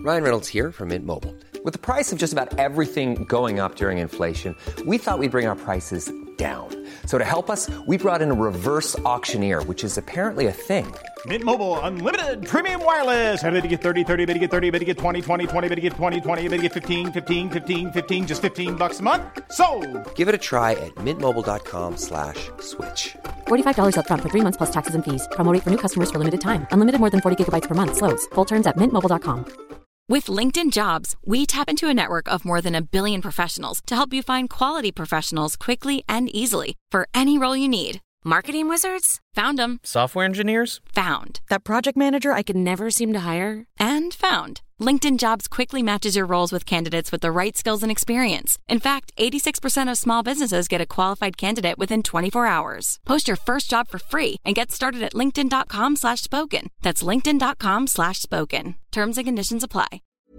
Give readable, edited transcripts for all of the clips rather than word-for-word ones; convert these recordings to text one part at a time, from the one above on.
Ryan Reynolds here from Mint Mobile. With the price of just about everything going up during inflation, we thought we'd bring our prices down. So to help us, we brought in a reverse auctioneer, which is apparently a thing. Mint Mobile Unlimited Premium Wireless. How to get 30, 30, bit to get 30, bit to get 20, 20, 20, bit to get 20, 20, bit to get 15, 15, 15, 15, just $15 a month? Sold! Give it a try at mintmobile.com/switch. $45 up front for 3 months plus taxes and fees. Promo rate for new customers for limited time. Unlimited more than 40 gigabytes per month. Slows full terms at mintmobile.com. With LinkedIn Jobs, we tap into a network of more than 1 billion professionals to help you find quality professionals quickly and easily for any role you need. Marketing wizards? Found them. Software engineers? Found. That project manager I could never seem to hire? And found. LinkedIn Jobs quickly matches your roles with candidates with the right skills and experience. In fact, 86% of small businesses get a qualified candidate within 24 hours. Post your first job for free and get started at linkedin.com/spoken. That's linkedin.com/spoken. Terms and conditions apply.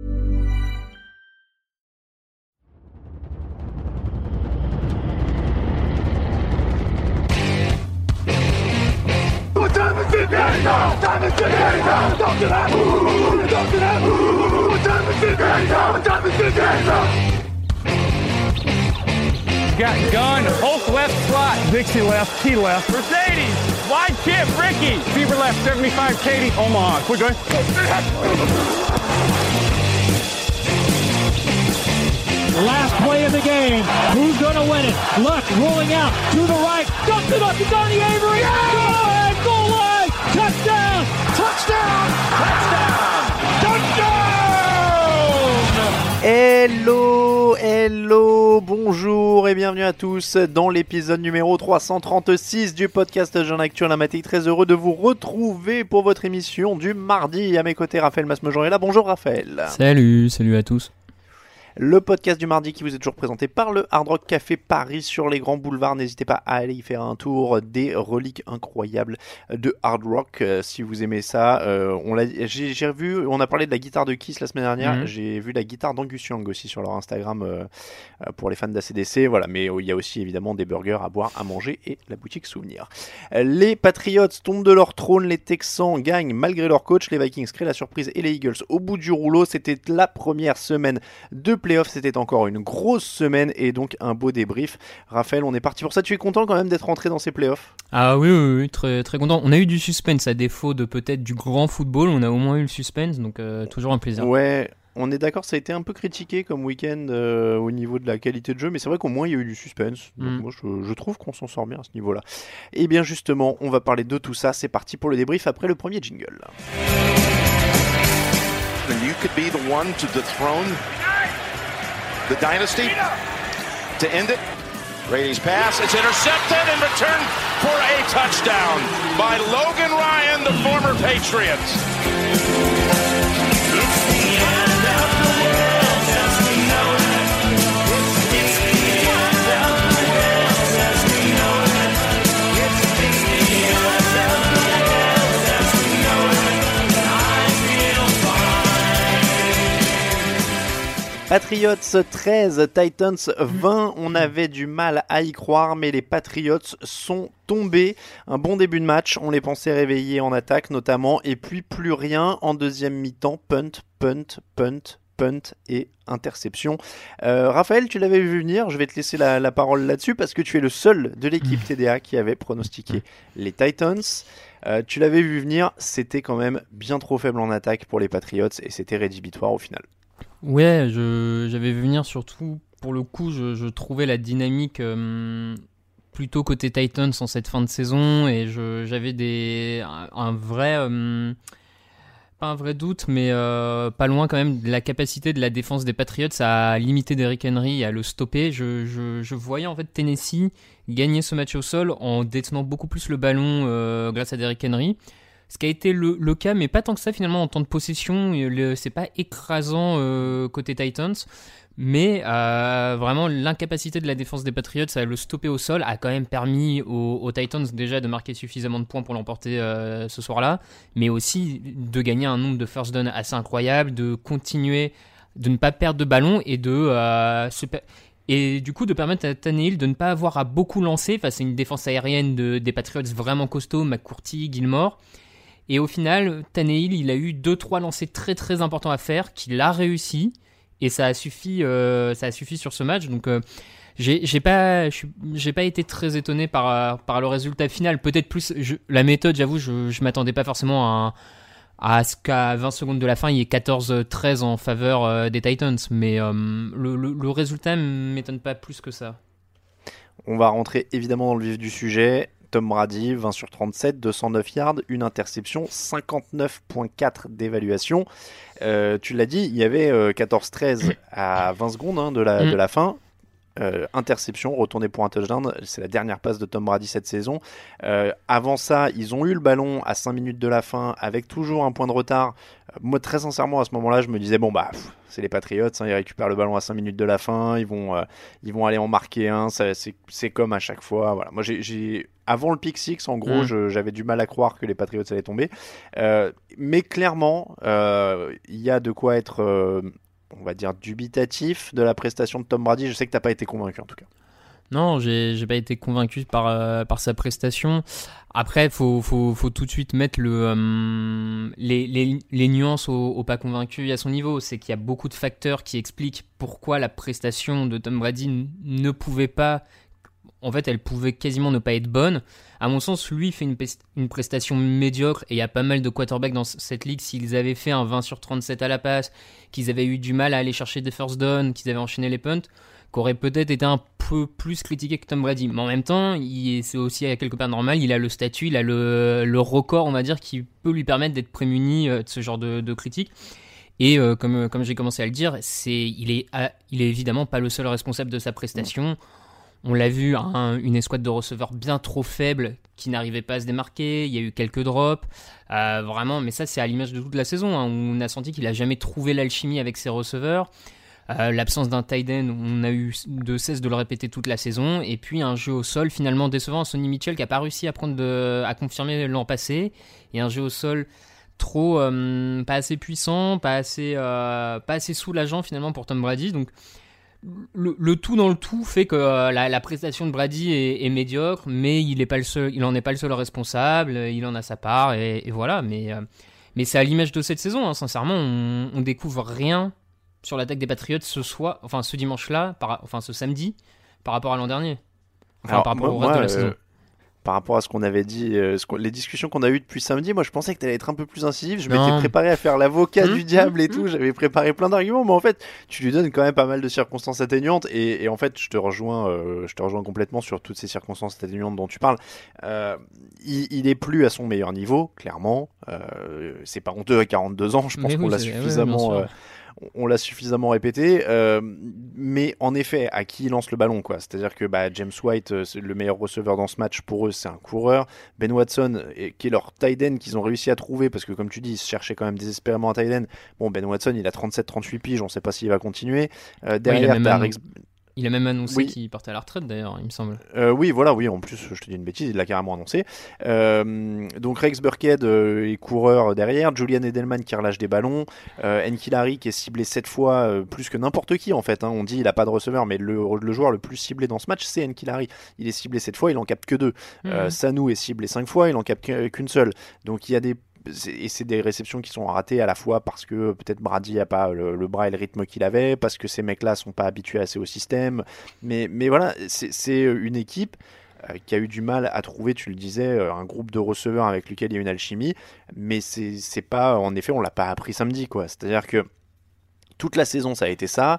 Got gun, Hulk left slot, Dixie left, T left, Mercedes, wide chip, Ricky, Fever left, 75, Katie, Omaha, quick going. Last play of the game, who's gonna win it? Luck rolling out to the right, dumps it up to Donnie Avery, good, goal line, touchdown, touchdown, touchdown, touchdown! Hello, bonjour et bienvenue à tous dans l'épisode numéro 336 du podcast Jean Actu Olympique. Très heureux de vous retrouver pour votre émission du mardi. À mes côtés, Raphaël Masmejean est là. Bonjour Raphaël. Salut à tous. Le podcast du mardi qui vous est toujours présenté par le Hard Rock Café Paris sur les grands boulevards. N'hésitez pas à aller y faire un tour, des reliques incroyables de Hard Rock. Si vous aimez ça, j'ai vu, on a parlé de la guitare de Kiss la semaine dernière. J'ai vu la guitare d'Angus Young aussi sur leur Instagram pour les fans d'ACDC. Voilà, mais il y a aussi évidemment des burgers à boire, à manger et la boutique souvenir. Les Patriots tombent de leur trône, les Texans gagnent malgré leur coach, les Vikings créent la surprise et les Eagles au bout du rouleau. C'était la première semaine de playoffs, c'était encore une grosse semaine et donc un beau débrief. Raphaël, on est parti pour ça. Tu es content quand même d'être rentré dans ces playoffs ? Ah oui, très, très content. On a eu du suspense à défaut de peut-être du grand football, on a au moins eu le suspense, donc toujours un plaisir. Ouais, on est d'accord, ça a été un peu critiqué comme week-end au niveau de la qualité de jeu, mais c'est vrai qu'au moins il y a eu du suspense. Donc moi je trouve qu'on s'en sort bien à ce niveau-là. Et bien justement, on va parler de tout ça. C'est parti pour le débrief après le premier jingle. And you could be the one to dethrone the dynasty, to end it. Brady's pass, it's intercepted and returned for a touchdown by Logan Ryan, the former Patriot. It's the end of the world as we know it. It's the end of the world as we know it. It's the end of the world as we know it. I feel fine. Patriots 13, Titans 20, on avait du mal à y croire, mais les Patriots sont tombés. Un bon début de match, on les pensait réveillés en attaque notamment, et puis plus rien en deuxième mi-temps, punt et interception. Raphaël, tu l'avais vu venir, je vais te laisser la parole là-dessus parce que tu es le seul de l'équipe TDA qui avait pronostiqué les Titans. Tu l'avais vu venir, c'était quand même bien trop faible en attaque pour les Patriots et c'était rédhibitoire au final. Ouais, j'avais vu venir surtout, pour le coup, je trouvais la dynamique plutôt côté Titans en cette fin de saison et j'avais un vrai... pas un vrai doute, mais pas loin quand même de la capacité de la défense des Patriots à limiter Derrick Henry et à le stopper. Je voyais en fait Tennessee gagner ce match au sol en détenant beaucoup plus le ballon grâce à Derrick Henry. Ce qui a été le cas, mais pas tant que ça finalement en temps de possession. C'est pas écrasant côté Titans, mais vraiment l'incapacité de la défense des Patriots à le stopper au sol a quand même permis aux Titans déjà de marquer suffisamment de points pour l'emporter ce soir-là, mais aussi de gagner un nombre de first down assez incroyable, de continuer, de ne pas perdre de ballon et et du coup de permettre à Tannehill de ne pas avoir à beaucoup lancer face à une défense aérienne des Patriots vraiment costaud, McCourty, Gilmore. Et au final, Tannehill, il a eu 2-3 lancers très très importants à faire, qu'il a réussi, et ça a suffi sur ce match. Donc j'ai pas été très étonné par le résultat final. Peut-être plus la méthode, j'avoue, je m'attendais pas forcément à ce qu'à 20 secondes de la fin, il y ait 14-13 en faveur des Titans. Mais le résultat m'étonne pas plus que ça. On va rentrer évidemment dans le vif du sujet. Tom Brady, 20 sur 37, 209 yards, une interception, 59.4 d'évaluation. Tu l'as dit, il y avait 14-13 à 20 secondes de la fin. Interception, retourné pour un touchdown, c'est la dernière passe de Tom Brady cette saison. Avant ça, ils ont eu le ballon à 5 minutes de la fin avec toujours un point de retard. Moi, très sincèrement, à ce moment-là, je me disais c'est les Patriots, ils récupèrent le ballon à 5 minutes de la fin, ils vont aller en marquer un, c'est comme à chaque fois. Voilà. Moi, avant le pick six, en gros, j'avais du mal à croire que les Patriots allaient tomber. Mais clairement, il y a de quoi être... on va dire dubitatif de la prestation de Tom Brady. Je sais que t'as pas été convaincu en tout cas. Non, j'ai pas été convaincu par sa prestation. Après, faut tout de suite mettre les nuances au pas convaincu à son niveau. C'est qu'il y a beaucoup de facteurs qui expliquent pourquoi la prestation de Tom Brady ne pouvait pas... En fait, elle pouvait quasiment ne pas être bonne. À mon sens, lui fait une prestation médiocre et il y a pas mal de quarterbacks dans cette ligue. S'ils avaient fait un 20 sur 37 à la passe, qu'ils avaient eu du mal à aller chercher des first down, qu'ils avaient enchaîné les punts, qu'aurait peut-être été un peu plus critiqué que Tom Brady. Mais en même temps, c'est aussi à quelque part normal. Il a le statut, il a le record, on va dire, qui peut lui permettre d'être prémuni de ce genre de critiques. Et comme j'ai commencé à le dire, il est évidemment pas le seul responsable de sa prestation. On l'a vu, une escouade de receveurs bien trop faible qui n'arrivait pas à se démarquer. Il y a eu quelques drops. Vraiment, mais ça, c'est à l'image de toute la saison. On a senti qu'il n'a jamais trouvé l'alchimie avec ses receveurs. L'absence d'un tight end, on a eu de cesse de le répéter toute la saison. Et puis un jeu au sol finalement décevant. Sonny Mitchell qui n'a pas réussi à confirmer l'an passé. Et un jeu au sol trop pas assez puissant, pas assez soulageant finalement pour Tom Brady. Donc le tout dans le tout fait que la prestation de Brady est médiocre, mais il en est pas le seul responsable, il en a sa part et voilà. Mais c'est à l'image de cette saison, sincèrement, on découvre rien sur l'attaque des Patriots ce dimanche-là, ce samedi, par rapport à l'an dernier, par rapport au reste de la saison. Par rapport à ce qu'on avait dit, les discussions qu'on a eues depuis samedi, moi je pensais que tu allais être un peu plus incisif. Je m'étais préparé à faire l'avocat du diable et tout. J'avais préparé plein d'arguments, mais en fait, tu lui donnes quand même pas mal de circonstances atténuantes. Et en fait, je te rejoins complètement sur toutes ces circonstances atténuantes dont tu parles. Il est plus à son meilleur niveau, clairement. C'est pas honteux à 42 ans. Je pense qu'on l'a suffisamment. On l'a suffisamment répété, mais en effet, à qui il lance le ballon, quoi. C'est-à-dire que James White, c'est le meilleur receveur dans ce match pour eux, c'est un coureur. Ben Watson, qui est leur tight end qu'ils ont réussi à trouver, parce que comme tu dis, ils cherchaient quand même désespérément un tight end. Bon, Ben Watson, il a 37-38 piges, on ne sait pas s'il va continuer. Derrière, il a même annoncé qu'il partait à la retraite d'ailleurs, il me semble. Oui, en plus, je te dis une bêtise, il l'a carrément annoncé. Donc Rex Burkhead est coureur derrière, Julian Edelman qui relâche des ballons, Nkilari qui est ciblé 7 fois plus que n'importe qui en fait. On dit il n'a pas de receveur, mais le joueur le plus ciblé dans ce match, c'est Nkilari. Il est ciblé 7 fois, il en capte que 2. Sanu est ciblé 5 fois, il en capte qu'une seule. Donc il y a c'est des réceptions qui sont ratées à la fois parce que peut-être Brady n'a pas le bras et le rythme qu'il avait, parce que ces mecs-là sont pas habitués assez au système. Mais voilà, c'est une équipe qui a eu du mal à trouver, tu le disais, un groupe de receveurs avec lequel il y a une alchimie. Mais c'est pas, en effet, on l'a pas appris samedi, quoi. C'est-à-dire que toute la saison, ça a été ça.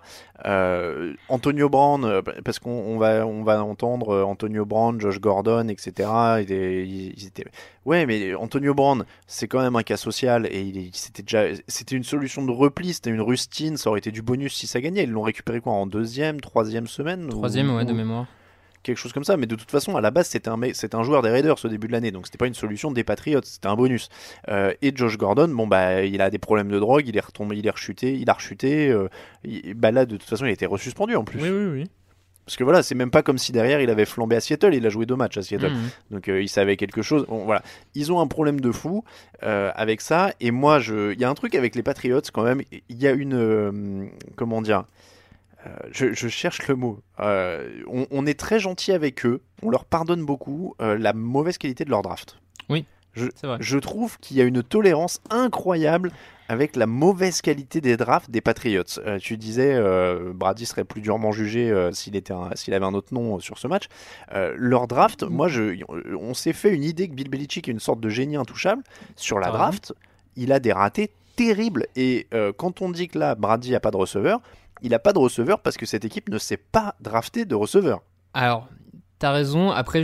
Antonio Brown, parce qu'on va entendre Antonio Brown, Josh Gordon, etc. Ils étaient... Ouais, mais Antonio Brown, c'est quand même un cas social et c'était une solution de repli, c'était une rustine, ça aurait été du bonus si ça gagnait. Ils l'ont récupéré quoi en 2e, 3e semaine de mémoire. Quelque chose comme ça, mais de toute façon à la base c'était un joueur des Raiders au début de l'année, donc c'était pas une solution des Patriots, c'était un bonus. Et Josh Gordon, il a des problèmes de drogue, il est retombé, il a rechuté, là de toute façon il a été resuspendu en plus. Oui. Parce que voilà, c'est même pas comme si derrière il avait flambé à Seattle, il a joué 2 matchs à Seattle, donc il savait quelque chose. Bon, voilà, ils ont un problème de fou avec ça, et moi il y a un truc avec les Patriots quand même, il y a une comment dire. Je cherche le mot. On est très gentil avec eux. On leur pardonne beaucoup la mauvaise qualité de leur draft. Oui. C'est vrai. Je trouve qu'il y a une tolérance incroyable avec la mauvaise qualité des drafts des Patriots. Tu disais Brady serait plus durement jugé s'il avait un autre nom sur ce match. Leur draft, on s'est fait une idée que Bill Belichick est une sorte de génie intouchable. Sur la draft, il a des ratés terribles. Et quand on dit que là, Brady n'a pas de receveur, il n'a pas de receveur parce que cette équipe ne sait pas drafter de receveur. Alors, t'as raison. Après,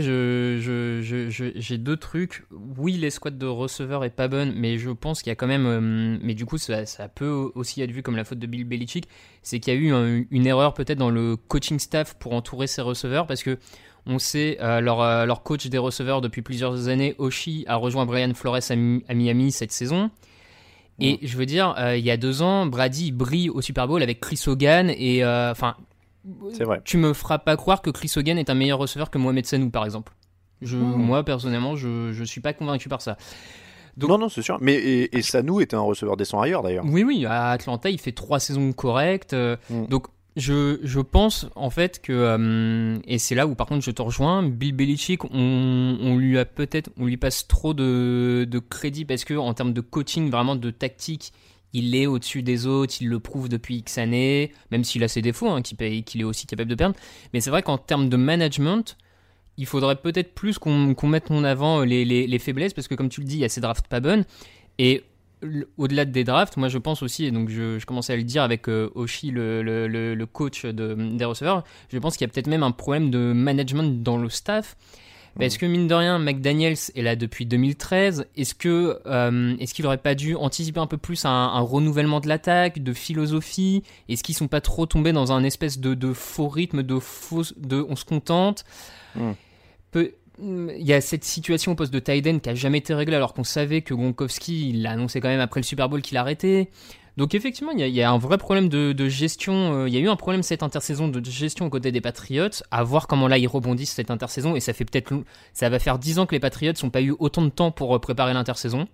j'ai deux trucs. Oui, l'escouade de receveurs est pas bonne, mais je pense qu'il y a quand même. Mais du coup, ça peut aussi être vu comme la faute de Bill Belichick. C'est qu'il y a eu une erreur peut-être dans le coaching staff pour entourer ses receveurs, parce que on sait leur coach des receveurs depuis plusieurs années, Oshie, a rejoint Brian Flores à Miami cette saison. Et je veux dire, il y a 2 ans, Brady brille au Super Bowl avec Chris Hogan et c'est vrai. Tu me feras pas croire que Chris Hogan est un meilleur receveur que Mohamed Sanu, par exemple. Moi, personnellement, je suis pas convaincu par ça. Donc, non, c'est sûr. Mais et Sanu était un receveur décent ailleurs, d'ailleurs. Oui, à Atlanta, il fait 3 saisons correctes. Donc, je pense, en fait, que... et c'est là où, par contre, je te rejoins. Bill Belichick, on lui passe trop de crédit parce que, en termes de coaching, vraiment de tactique, il est au-dessus des autres, il le prouve depuis X années, même s'il a ses défauts, qu'il est aussi capable de perdre. Mais c'est vrai qu'en termes de management, il faudrait peut-être plus qu'on mette en avant les faiblesses, parce que comme tu le dis, il y a ces drafts pas bonnes. Et au-delà des drafts, moi je pense aussi, et donc je commençais à le dire avec Oshie, le coach des receveurs, je pense qu'il y a peut-être même un problème de management dans le staff. Parce que mine de rien, McDaniels est là depuis 2013. Est-ce qu'il aurait pas dû anticiper un peu plus un renouvellement de l'attaque, de philosophie? Est-ce qu'ils sont pas trop tombés dans un espèce de faux rythme, de on se contente? Il y a cette situation au poste de tight end qui a jamais été réglée, alors qu'on savait que Gronkowski, il l'a annoncé quand même après le Super Bowl qu'il arrêtait. Donc effectivement, il y a un vrai problème de gestion. Il y a eu un problème cette intersaison de gestion aux côtés des Patriots. À voir comment là ils rebondissent cette intersaison. Et ça va faire 10 ans que les Patriots n'ont pas eu autant de temps pour préparer l'intersaison.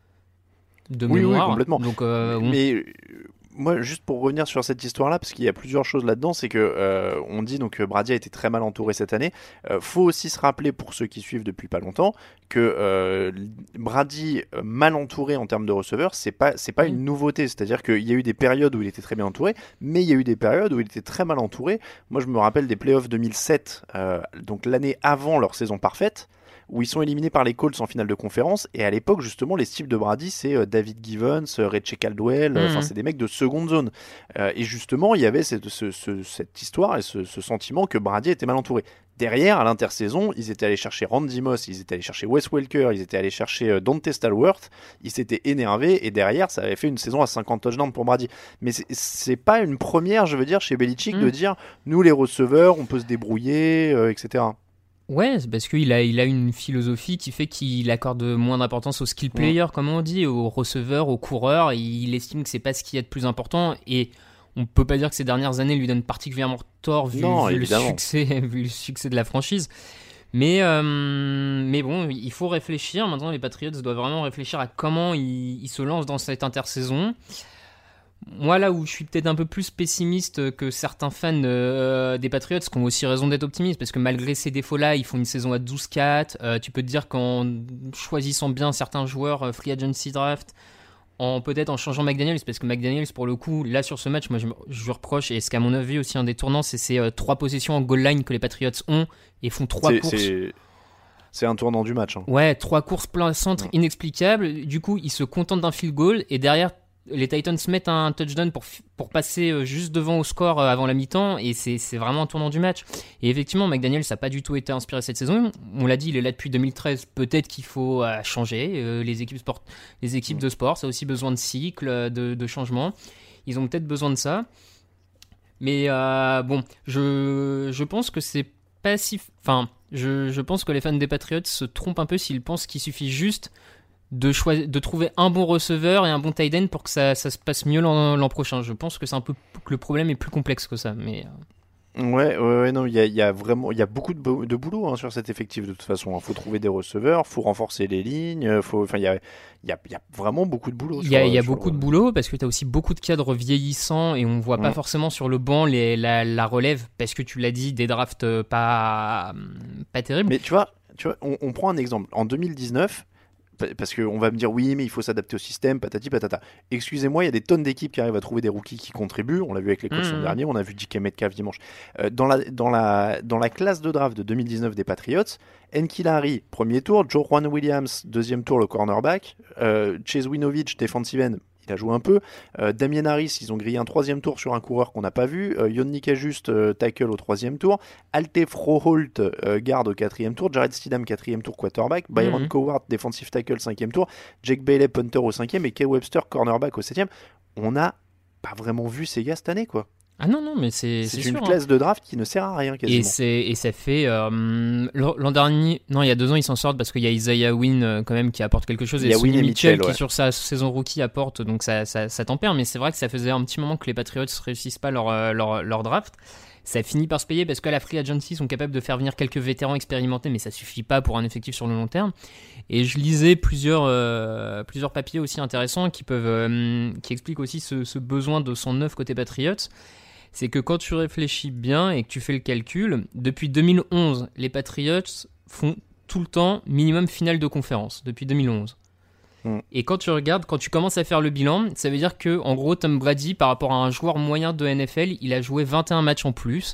De mémoire. Oui, complètement. Donc, mais moi, juste pour revenir sur cette histoire-là, parce qu'il y a plusieurs choses là-dedans, c'est que on dit donc que Brady a été très mal entouré cette année. Faut aussi se rappeler, pour ceux qui suivent depuis pas longtemps, que Brady mal entouré en termes de receveurs, c'est pas une nouveauté. C'est-à-dire qu'il y a eu des périodes où il était très bien entouré, mais il y a eu des périodes où il était très mal entouré. Moi, je me rappelle des playoffs 2007, donc l'année avant leur saison parfaite, où ils sont éliminés par les Colts en finale de conférence. Et à l'époque, justement, les cibles de Brady, c'est David Givens, Ray Caldwell, c'est des mecs de seconde zone. Et justement, il y avait cette histoire et ce sentiment que Brady était mal entouré. Derrière, à l'intersaison, ils étaient allés chercher Randy Moss, ils étaient allés chercher Wes Welker, ils étaient allés chercher Dante Stallworth, ils s'étaient énervés, et derrière, ça avait fait une saison à 50 touchdowns pour Brady. Mais c'est pas une première, je veux dire, chez Belichick, de dire, nous les receveurs, on peut se débrouiller, etc. Ouais, c'est parce qu'il a une philosophie qui fait qu'il accorde moins d'importance aux skill players, comme on dit, aux receveurs, aux coureurs. Il estime que c'est pas ce qu'il y a de plus important. Et on peut pas dire que ces dernières années lui donnent particulièrement tort vu le succès de la franchise. Mais bon, il faut réfléchir. Maintenant, les Patriots doivent vraiment réfléchir à comment ils se lancent dans cette intersaison. Moi, là où je suis peut-être un peu plus pessimiste que certains fans des Patriots, qui ont aussi raison d'être optimistes, parce que malgré ces défauts-là, ils font une saison à 12-4. Tu peux te dire qu'en choisissant bien certains joueurs free agency draft, peut-être en changeant McDaniels, parce que McDaniels, pour le coup, là sur ce match, moi je lui reproche, et ce qu'à mon avis aussi un des tournants, c'est ces 3 possessions en goal line que les Patriots ont et font 3 courses. C'est un tournant du match. 3 courses plein centre inexplicables. Du coup, ils se contentent d'un field goal, et derrière, les Titans mettent un touchdown pour passer juste devant au score avant la mi-temps, et c'est vraiment un tournant du match. Et effectivement, McDaniels n'a pas du tout été inspiré cette saison. On l'a dit, il est là depuis 2013. Peut-être qu'il faut changer. Les équipes de sport, ça a aussi besoin de cycles, de changements. Ils ont peut-être besoin de ça. Mais bon, je pense que c'est pas si... Enfin, je pense que les fans des Patriots se trompent un peu s'ils pensent qu'il suffit juste de trouver un bon receveur et un bon tight end pour que ça se passe mieux l'an prochain. Je pense que c'est un peu que le problème est plus complexe que ça. Mais Ouais, non, il y a beaucoup de boulot sur cet effectif de toute façon. Il faut trouver des receveurs, faut renforcer les lignes, il y a vraiment beaucoup de boulot. Il y a beaucoup de boulot parce que tu as aussi beaucoup de cadres vieillissants et on voit pas forcément sur le banc la relève, parce que tu l'as dit, des drafts pas terribles. Mais tu vois, on prend un exemple. En 2019, Parce qu'on va me dire oui, mais il faut s'adapter au système, patati patata. Excusez-moi, il y a des tonnes d'équipes qui arrivent à trouver des rookies qui contribuent. On l'a vu avec les Colts l'an dernier, on a vu DK Metcalf dimanche. Dans la classe de draft de 2019 des Patriots, N'Keal Harry, premier tour, Joe Juan Williams, deuxième tour, le cornerback, Chase Winovich, defensive end, il a joué un peu. Damien Harris, ils ont grillé un troisième tour sur un coureur qu'on n'a pas vu. Yannick Ajuste, tackle au troisième tour. Alte Froholt, garde au quatrième tour. Jared Stidham, quatrième tour, quarterback. Byron Cowart, defensive tackle, cinquième tour. Jake Bailey, punter au cinquième. Et Kay Webster, cornerback au septième. On n'a pas vraiment vu ces gars cette année, quoi. Ah non, mais c'est une sûr, classe de draft qui ne sert à rien quasiment. Et ça fait l'an dernier, non, il y a 2 ans ils s'en sortent parce qu'il y a Isaiah Wynn quand même qui apporte quelque chose, et Sonny Mitchell qui sur sa saison rookie apporte, donc ça tempère. Mais c'est vrai que ça faisait un petit moment que les Patriots ne réussissent pas leur draft. Ça finit par se payer parce qu'à la free agency ils sont capables de faire venir quelques vétérans expérimentés, mais ça suffit pas pour un effectif sur le long terme. Et je lisais plusieurs papiers aussi intéressants qui expliquent aussi ce besoin de 109 côté Patriots. C'est que quand tu réfléchis bien et que tu fais le calcul, depuis 2011, les Patriots font tout le temps minimum finale de conférence, depuis 2011. Et quand tu regardes, quand tu commences à faire le bilan, ça veut dire que, en gros, Tom Brady, par rapport à un joueur moyen de NFL, il a joué 21 matchs en plus.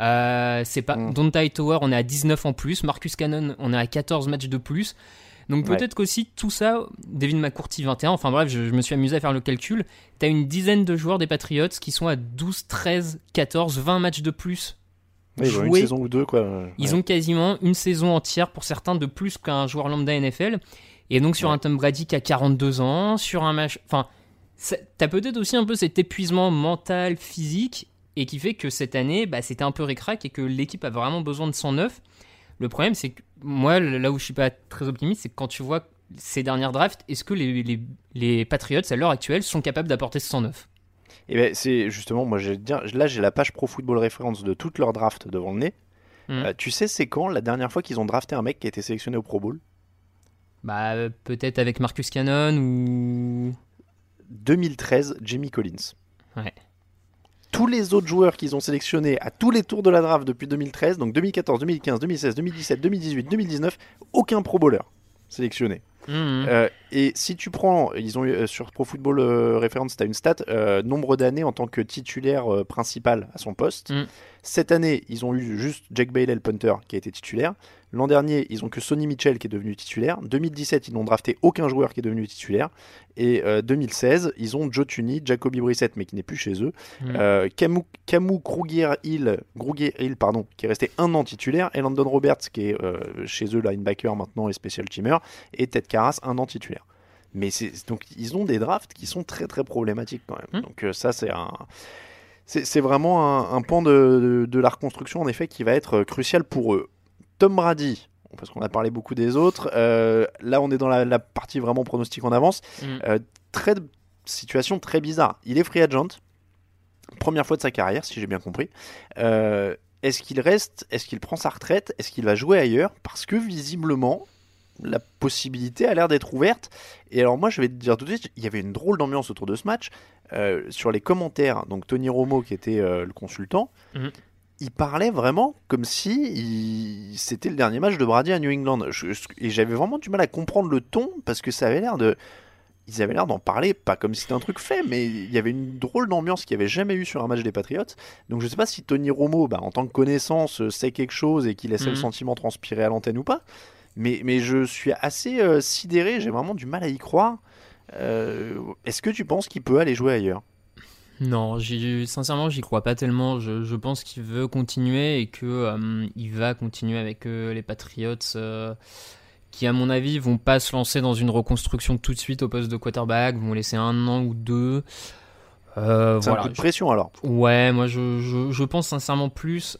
C'est pas Donta Hightower, on est à 19 en plus. Marcus Cannon, on est à 14 matchs de plus. Donc peut-être qu'aussi tout ça, Devin McCourty 21, enfin bref, je me suis amusé à faire le calcul. T'as une dizaine de joueurs des Patriots qui sont à 12, 13, 14, 20 matchs de plus. Oui, ils ont une saison ou deux, quoi. Ils ont quasiment une saison entière pour certains de plus qu'un joueur lambda NFL. Et donc sur un Tom Brady qui a 42 ans, sur un match... Enfin, t'as peut-être aussi un peu cet épuisement mental, physique, et qui fait que cette année, c'était un peu ric-rac et que l'équipe a vraiment besoin de 109. Le problème, c'est que moi, là où je suis pas très optimiste, c'est que quand tu vois ces dernières drafts, est-ce que les Patriots, à l'heure actuelle, sont capables d'apporter ce 109 ? Et ben c'est justement, moi j'ai la page Pro Football Reference de toutes leurs drafts devant le nez. Tu sais, c'est quand la dernière fois qu'ils ont drafté un mec qui a été sélectionné au Pro Bowl ? Peut-être avec Marcus Cannon ou... 2013, Jamie Collins. Ouais. Tous les autres joueurs qu'ils ont sélectionnés à tous les tours de la draft depuis 2013, donc 2014, 2015, 2016, 2017, 2018, 2019, aucun Pro Bowler sélectionné. Et si tu prends, ils ont eu sur Pro Football Reference, tu as une stat, nombre d'années en tant que titulaire principal à son poste. Cette année, ils ont eu juste Jake Bailey, le punter, qui a été titulaire. L'an dernier, ils ont que Sonny Mitchell qui est devenu titulaire. 2017, ils n'ont drafté aucun joueur qui est devenu titulaire. Et 2016, ils ont Joe Thuney, Jacoby Brissett, mais qui n'est plus chez eux. Camus Kruger-Hill, qui est resté 1 an titulaire. Et Landon Roberts, qui est chez eux, linebacker maintenant et special teamer. Et Ted Karras, 1 an titulaire. Mais donc, ils ont des drafts qui sont très très problématiques quand même. Donc ça, c'est vraiment un pan de la reconstruction, en effet, qui va être crucial pour eux. Tom Brady, parce qu'on a parlé beaucoup des autres, là on est dans la partie vraiment pronostic en avance. Situation très bizarre. Il est free agent, première fois de sa carrière, si j'ai bien compris. Est-ce qu'il reste ? Est-ce qu'il prend sa retraite ? Est-ce qu'il va jouer ailleurs ? Parce que visiblement, la possibilité a l'air d'être ouverte. Et alors moi je vais te dire tout de suite, il y avait une drôle d'ambiance autour de ce match. Sur les commentaires, donc Tony Romo qui était le consultant, il parlait vraiment comme si c'était le dernier match de Brady à New England. Et j'avais vraiment du mal à comprendre le ton, parce que ça avait l'air de... Ils avaient l'air d'en parler, pas comme si c'était un truc fait, mais il y avait une drôle d'ambiance qu'il n'y avait jamais eu sur un match des Patriots. Donc je sais pas si Tony Romo, en tant que connaissance, sait quelque chose et qu'il laissait le sentiment transpirer à l'antenne ou pas. Mais je suis assez sidéré, j'ai vraiment du mal à y croire. Est-ce que tu penses qu'il peut aller jouer ailleurs ? Non, sincèrement, j'y crois pas tellement. Je pense qu'il veut continuer et qu'il va continuer avec les Patriots, qui, à mon avis, vont pas se lancer dans une reconstruction tout de suite au poste de quarterback, vont laisser 1 an ou 2. C'est un coup de pression alors. Ouais, moi je pense sincèrement plus.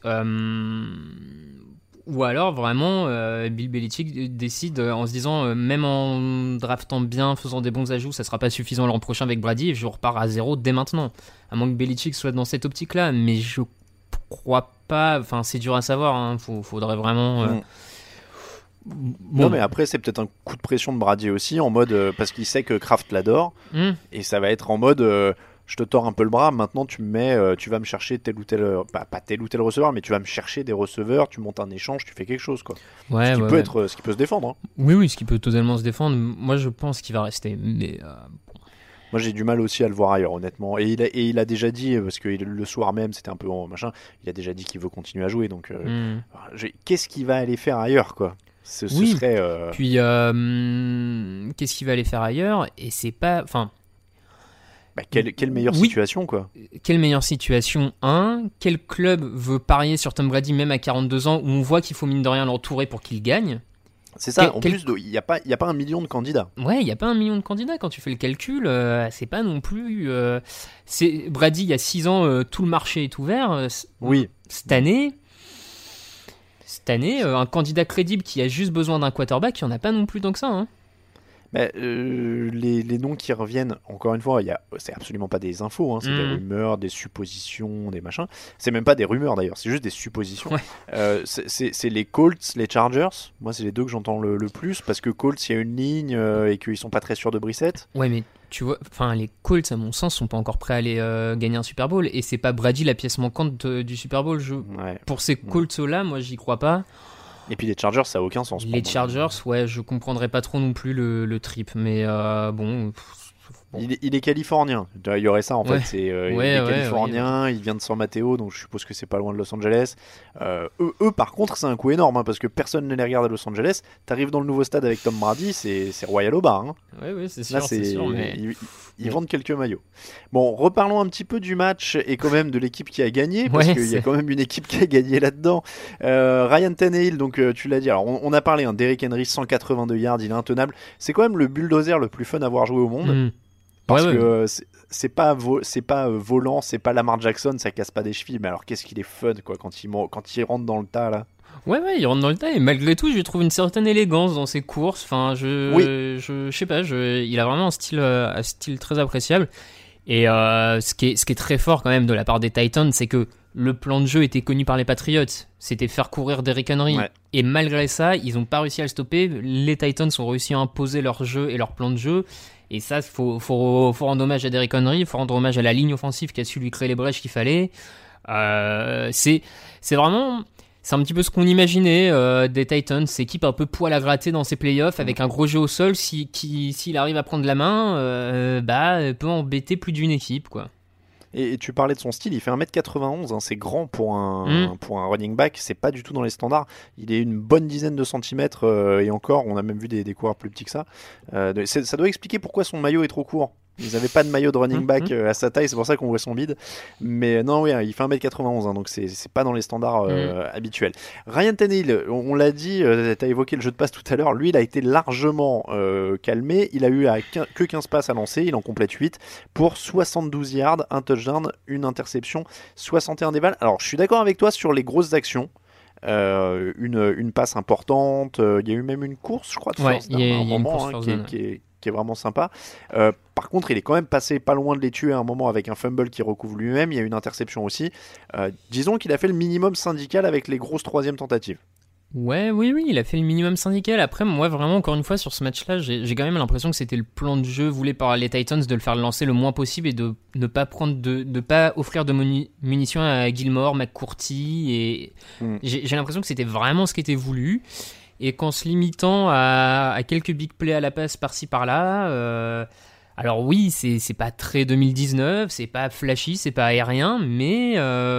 Ou alors vraiment Bill Belichick décide en se disant même en draftant bien, faisant des bons ajouts, ça sera pas suffisant l'an prochain avec Brady et je repars à 0 dès maintenant. À moins que Belichick soit dans cette optique là, mais je crois pas, enfin c'est dur à savoir, hein. Faudrait vraiment... Non mais après c'est peut-être un coup de pression de Brady aussi en mode parce qu'il sait que Kraft l'adore et ça va être en mode je te tords un peu le bras, maintenant tu vas me chercher tel ou tel, pas tel ou tel receveur, mais tu vas me chercher des receveurs, tu montes un échange, tu fais quelque chose, quoi. Ouais, Ce qui peut se défendre. Hein. Oui, ce qui peut totalement se défendre. Moi, je pense qu'il va rester, mais Moi, j'ai du mal aussi à le voir ailleurs, honnêtement. Et il a déjà dit, parce que le soir même, c'était un peu machin, il a déjà dit qu'il veut continuer à jouer. Donc, qu'est-ce qu'il va aller faire ailleurs, quoi? Ce serait. Puis, qu'est-ce qu'il va aller faire ailleurs? Et c'est pas, enfin. Quelle meilleure situation, quoi. Quelle meilleure situation, quel club veut parier sur Tom Brady même à 42 ans où on voit qu'il faut mine de rien l'entourer pour qu'il gagne? C'est ça, en plus, il n'y a pas 1 million de candidats. Ouais, il n'y a pas 1 million de candidats quand tu fais le calcul, c'est pas non plus... Brady, il y a 6 ans, tout le marché est ouvert. Oui. Cette année, un candidat crédible qui a juste besoin d'un quarterback, il n'y en a pas non plus tant que ça, hein. Les noms qui reviennent, encore une fois, c'est absolument pas des infos, hein, c'est des rumeurs, des suppositions, des machins. C'est même pas des rumeurs d'ailleurs, c'est juste des suppositions. Ouais. C'est les Colts, les Chargers. Moi, c'est les deux que j'entends le plus parce que Colts, il y a une ligne et qu'ils sont pas très sûrs de Brissett. Ouais, mais tu vois, enfin, les Colts, à mon sens, sont pas encore prêts à aller gagner un Super Bowl et c'est pas Brady la pièce manquante du Super Bowl. Pour ces Colts-là, moi, j'y crois pas. Et puis les Chargers, ça a aucun sens. Les Chargers, ouais, je comprendrais pas trop non plus le trip, mais bon. Il est californien. Il y aurait ça en fait. Il est californien, il vient de San Mateo, donc je suppose que c'est pas loin de Los Angeles. Eux, par contre, c'est un coup énorme hein, parce que personne ne les regarde à Los Angeles. T'arrives dans le nouveau stade avec Tom Brady, c'est Royal au bar. Hein. Ouais, c'est sûr. Là, c'est sûr mais... Ils vendent quelques maillots. Bon, reparlons un petit peu du match et quand même de l'équipe qui a gagné, parce qu'il y a quand même une équipe qui a gagné là-dedans. Ryan Tannehill, donc tu l'as dit, alors on a parlé, hein, Derrick Henry, 182 yards, il est intenable. C'est quand même le bulldozer le plus fun à avoir joué au monde. Parce que c'est pas volant, c'est pas Lamar Jackson, ça casse pas des chevilles, mais alors qu'est-ce qu'il est fun quoi, quand il rentre dans le tas là. Ouais, il rentre dans le tas et malgré tout, je trouve une certaine élégance dans ses courses. Enfin, je sais pas, il a vraiment un style très appréciable. Et ce qui est très fort quand même de la part des Titans, c'est que le plan de jeu était connu par les Patriots. C'était faire courir Derrick Henry. Ouais. Et malgré ça, ils n'ont pas réussi à le stopper. Les Titans ont réussi à imposer leur jeu et leur plan de jeu. Et ça, faut rendre hommage à Derrick Henry, il faut rendre hommage à la ligne offensive qui a su lui créer les brèches qu'il fallait. C'est vraiment... C'est un petit peu ce qu'on imaginait des Titans, équipe un peu poil à gratter dans ses playoffs avec un gros jeu au sol. S'il arrive à prendre la main, peut embêter plus d'une équipe, quoi. Et tu parlais de son style, il fait 1m91, hein, c'est grand pour un running back, c'est pas du tout dans les standards. Il est une bonne dizaine de centimètres et encore, on a même vu des coureurs plus petits que ça. Ça doit expliquer pourquoi son maillot est trop court. Ils n'avaient pas de maillot de running back à sa taille, c'est pour ça qu'on voit son bide. Mais non, oui, il fait 1m91, hein, donc c'est pas dans les standards habituels. Ryan Tannehill, on l'a dit, tu as évoqué le jeu de passe tout à l'heure, lui il a été largement calmé, il a eu que 15 passes à lancer, il en complète 8 pour 72 yards, un touchdown, une interception, 61 dévals. Alors je suis d'accord avec toi sur les grosses actions. Une passe importante, il y a eu même une course, je crois, de force d'un moment qui est vraiment sympa. Par contre, il est quand même passé pas loin de les tuer à un moment avec un fumble qui recouvre lui-même. Il y a une interception aussi. Disons qu'il a fait le minimum syndical avec les grosses troisièmes tentatives. Oui, il a fait le minimum syndical. Après, moi, vraiment, encore une fois, sur ce match-là, j'ai quand même l'impression que c'était le plan de jeu voulu par les Titans de le faire lancer le moins possible et de ne pas pas offrir de munitions à Gilmore, McCourty. Et j'ai l'impression que c'était vraiment ce qui était voulu. Et qu'en se limitant à quelques big plays à la passe par-ci par-là, alors oui, c'est pas très 2019, c'est pas flashy, c'est pas aérien, mais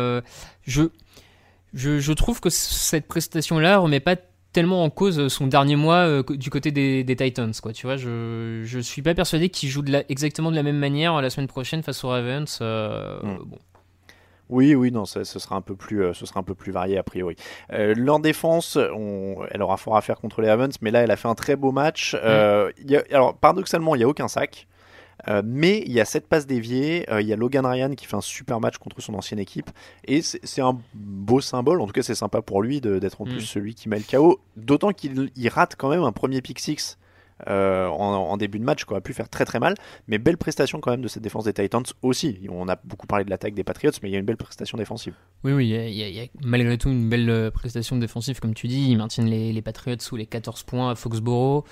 je trouve que cette prestation-là remet pas tellement en cause son dernier mois du côté des Titans, quoi. Tu vois, je suis pas persuadé qu'il joue exactement de la même manière la semaine prochaine face aux Ravens. Bon. Oui, non, ce sera un peu plus varié a priori. Leur défense, elle aura fort à faire contre les Ravens, mais là, elle a fait un très beau match. Alors, paradoxalement, il n'y a aucun sac, mais il y a 7 passes déviées. Il y a Logan Ryan qui fait un super match contre son ancienne équipe, et c'est un beau symbole. En tout cas, c'est sympa pour lui d'être en plus celui qui met le KO, d'autant qu'il rate quand même un premier pick six. En début de match, qui aurait pu faire très très mal, mais belle prestation quand même de cette défense des Titans aussi. On a beaucoup parlé de l'attaque des Patriots, mais il y a une belle prestation défensive. Oui, il y a malgré tout une belle prestation défensive, comme tu dis. Ils maintiennent les Patriots sous les 14 points à Foxborough.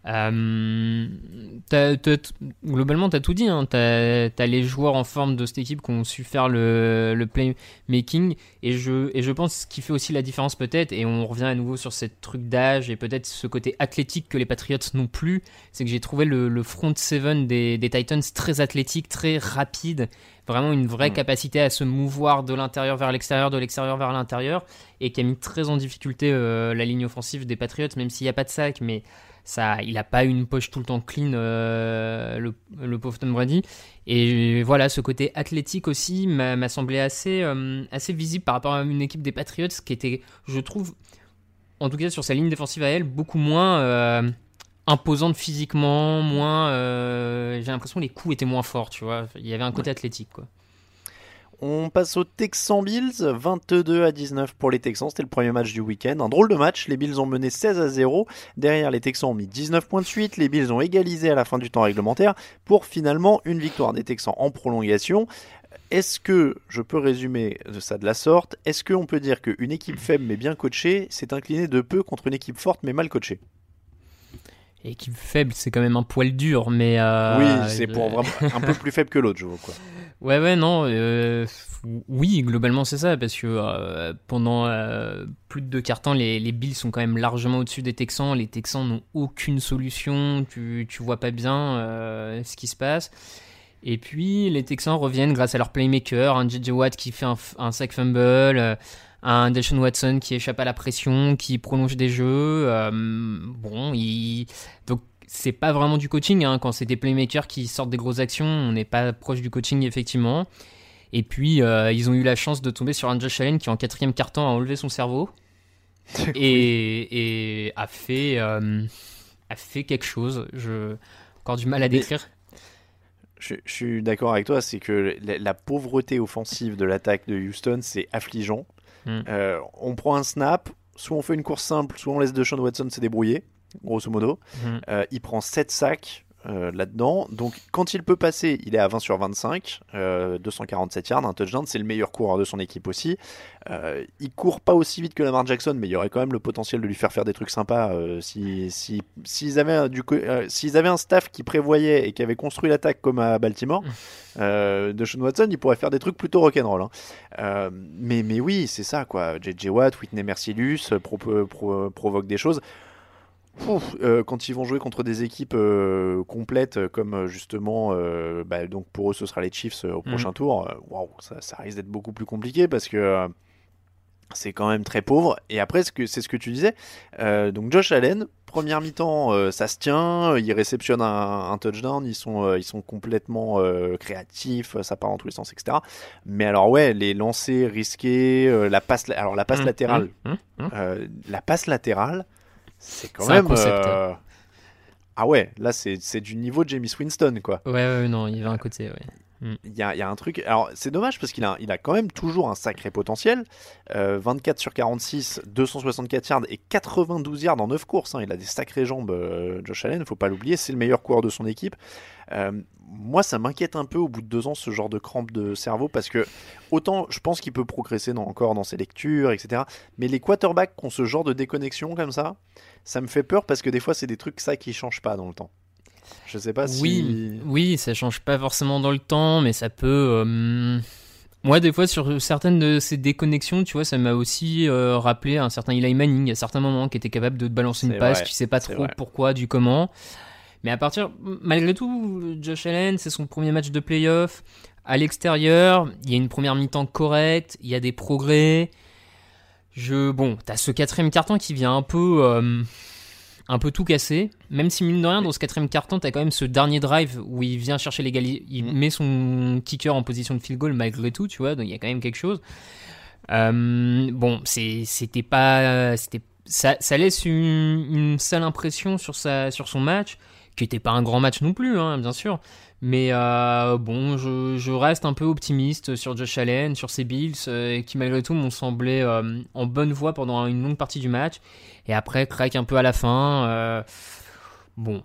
Globalement, t'as tout dit. Hein. T'as les joueurs en forme de cette équipe qui ont su faire le playmaking. Et je pense ce qui fait aussi la différence peut-être, et on revient à nouveau sur ce truc d'âge et peut-être ce côté athlétique que les Patriots n'ont plus, c'est que j'ai trouvé le front seven des Titans très athlétique, très rapide. Vraiment une vraie capacité à se mouvoir de l'intérieur vers l'extérieur, de l'extérieur vers l'intérieur, et qui a mis très en difficulté la ligne offensive des Patriots, même s'il n'y a pas de sac, mais ça, il n'a pas une poche tout le temps clean, le pauvre Tom Brady. Et voilà, ce côté athlétique aussi m'a semblé assez visible par rapport à une équipe des Patriots qui était, je trouve, en tout cas sur sa ligne défensive à elle, beaucoup moins imposante physiquement, moins. J'ai l'impression que les coups étaient moins forts, tu vois. Il y avait un côté athlétique, quoi. On passe aux Texans Bills, 22-19 pour les Texans, c'était le premier match du week-end. Un drôle de match, les Bills ont mené 16-0, derrière les Texans ont mis 19 points de suite, les Bills ont égalisé à la fin du temps réglementaire pour finalement une victoire des Texans en prolongation. Est-ce que je peux résumer ça de la sorte? Est-ce qu'on peut dire qu'une équipe faible mais bien coachée s'est inclinée de peu contre une équipe forte mais mal coachée? Équipe faible, c'est quand même un poil dur, mais... oui, c'est pour vraiment un peu plus faible que l'autre, je vois quoi. Ouais, non, oui, globalement c'est ça, parce que pendant plus de 2 quarts temps, les Bills sont quand même largement au-dessus des Texans. Les Texans n'ont aucune solution, tu vois pas bien ce qui se passe. Et puis les Texans reviennent grâce à leur playmaker, un J.J. Watt qui fait un sack fumble, un Deshaun Watson qui échappe à la pression, qui prolonge des jeux. Donc c'est pas vraiment du coaching, hein. Quand c'est des playmakers qui sortent des grosses actions, on n'est pas proche du coaching effectivement. Et puis ils ont eu la chance de tomber sur un Josh Allen qui en 4e quart-temps a enlevé son cerveau et a fait quelque chose. J'ai encore du mal à décrire. Je suis d'accord avec toi, c'est que la pauvreté offensive de l'attaque de Houston, c'est affligeant. On prend un snap, soit on fait une course simple, soit on laisse Deshaun Watson se débrouiller, grosso modo. Il prend 7 sacs là-dedans, donc quand il peut passer, il est à 20 sur 25, 247 yards, un touchdown, c'est le meilleur coureur de son équipe aussi. Il court pas aussi vite que Lamar Jackson, mais il y aurait quand même le potentiel de lui faire des trucs sympas s'ils avaient un staff qui prévoyait et qui avait construit l'attaque comme à Baltimore. Deshaun Watson, il pourrait faire des trucs plutôt rock'n'roll, hein. Mais oui, c'est ça quoi. J.J. Watt, Whitney Mercilus provoquent des choses. Quand ils vont jouer contre des équipes complètes comme justement donc pour eux ce sera les Chiefs au prochain tour, ça risque d'être beaucoup plus compliqué parce que c'est quand même très pauvre. Et après c'est ce que tu disais, donc Josh Allen, première mi-temps, ça se tient, il réceptionne un touchdown, ils sont complètement créatifs, ça part dans tous les sens, etc. Mais alors ouais, les lancers risqués, la passe latérale, la passe latérale, c'est quand même... Ah ouais, là c'est du niveau de Jameis Winston, quoi. Ouais, non, il y a un côté, ouais. Il y a un truc... Alors c'est dommage parce qu'il a quand même toujours un sacré potentiel. 24 sur 46, 264 yards et 92 yards en 9 courses, hein. Il a des sacrées jambes, Josh Allen, faut pas l'oublier, c'est le meilleur coureur de son équipe. Moi ça m'inquiète un peu au bout de 2 ans ce genre de crampe de cerveau, parce que autant je pense qu'il peut progresser encore dans ses lectures, etc. Mais les quarterbacks qui ont ce genre de déconnexion comme ça me fait peur, parce que des fois c'est des trucs qui changent pas dans le temps. Je sais pas si... Oui, ça change pas forcément dans le temps, mais ça peut... Moi, des fois, sur certaines de ces déconnexions, tu vois, ça m'a aussi rappelé un certain Eli Manning, à certains moments, qui était capable de te balancer une passe, tu sais pas trop pourquoi, du comment. Mais malgré tout, Josh Allen, c'est son premier match de playoff. À l'extérieur, il y a une première mi-temps correcte, il y a des progrès. T'as ce 4e quart-temps qui vient un peu tout casser, même si mine de rien dans ce 4e quart-temps t'as quand même ce dernier drive où il vient chercher il met son kicker en position de field goal malgré tout, tu vois, donc il y a quand même quelque chose. Ça laisse une sale impression sur son match, qui était pas un grand match non plus, hein, bien sûr, mais je reste un peu optimiste sur Josh Allen, sur ses Bills, qui malgré tout m'ont semblé en bonne voie pendant une longue partie du match, et après craque un peu à la fin. Moi,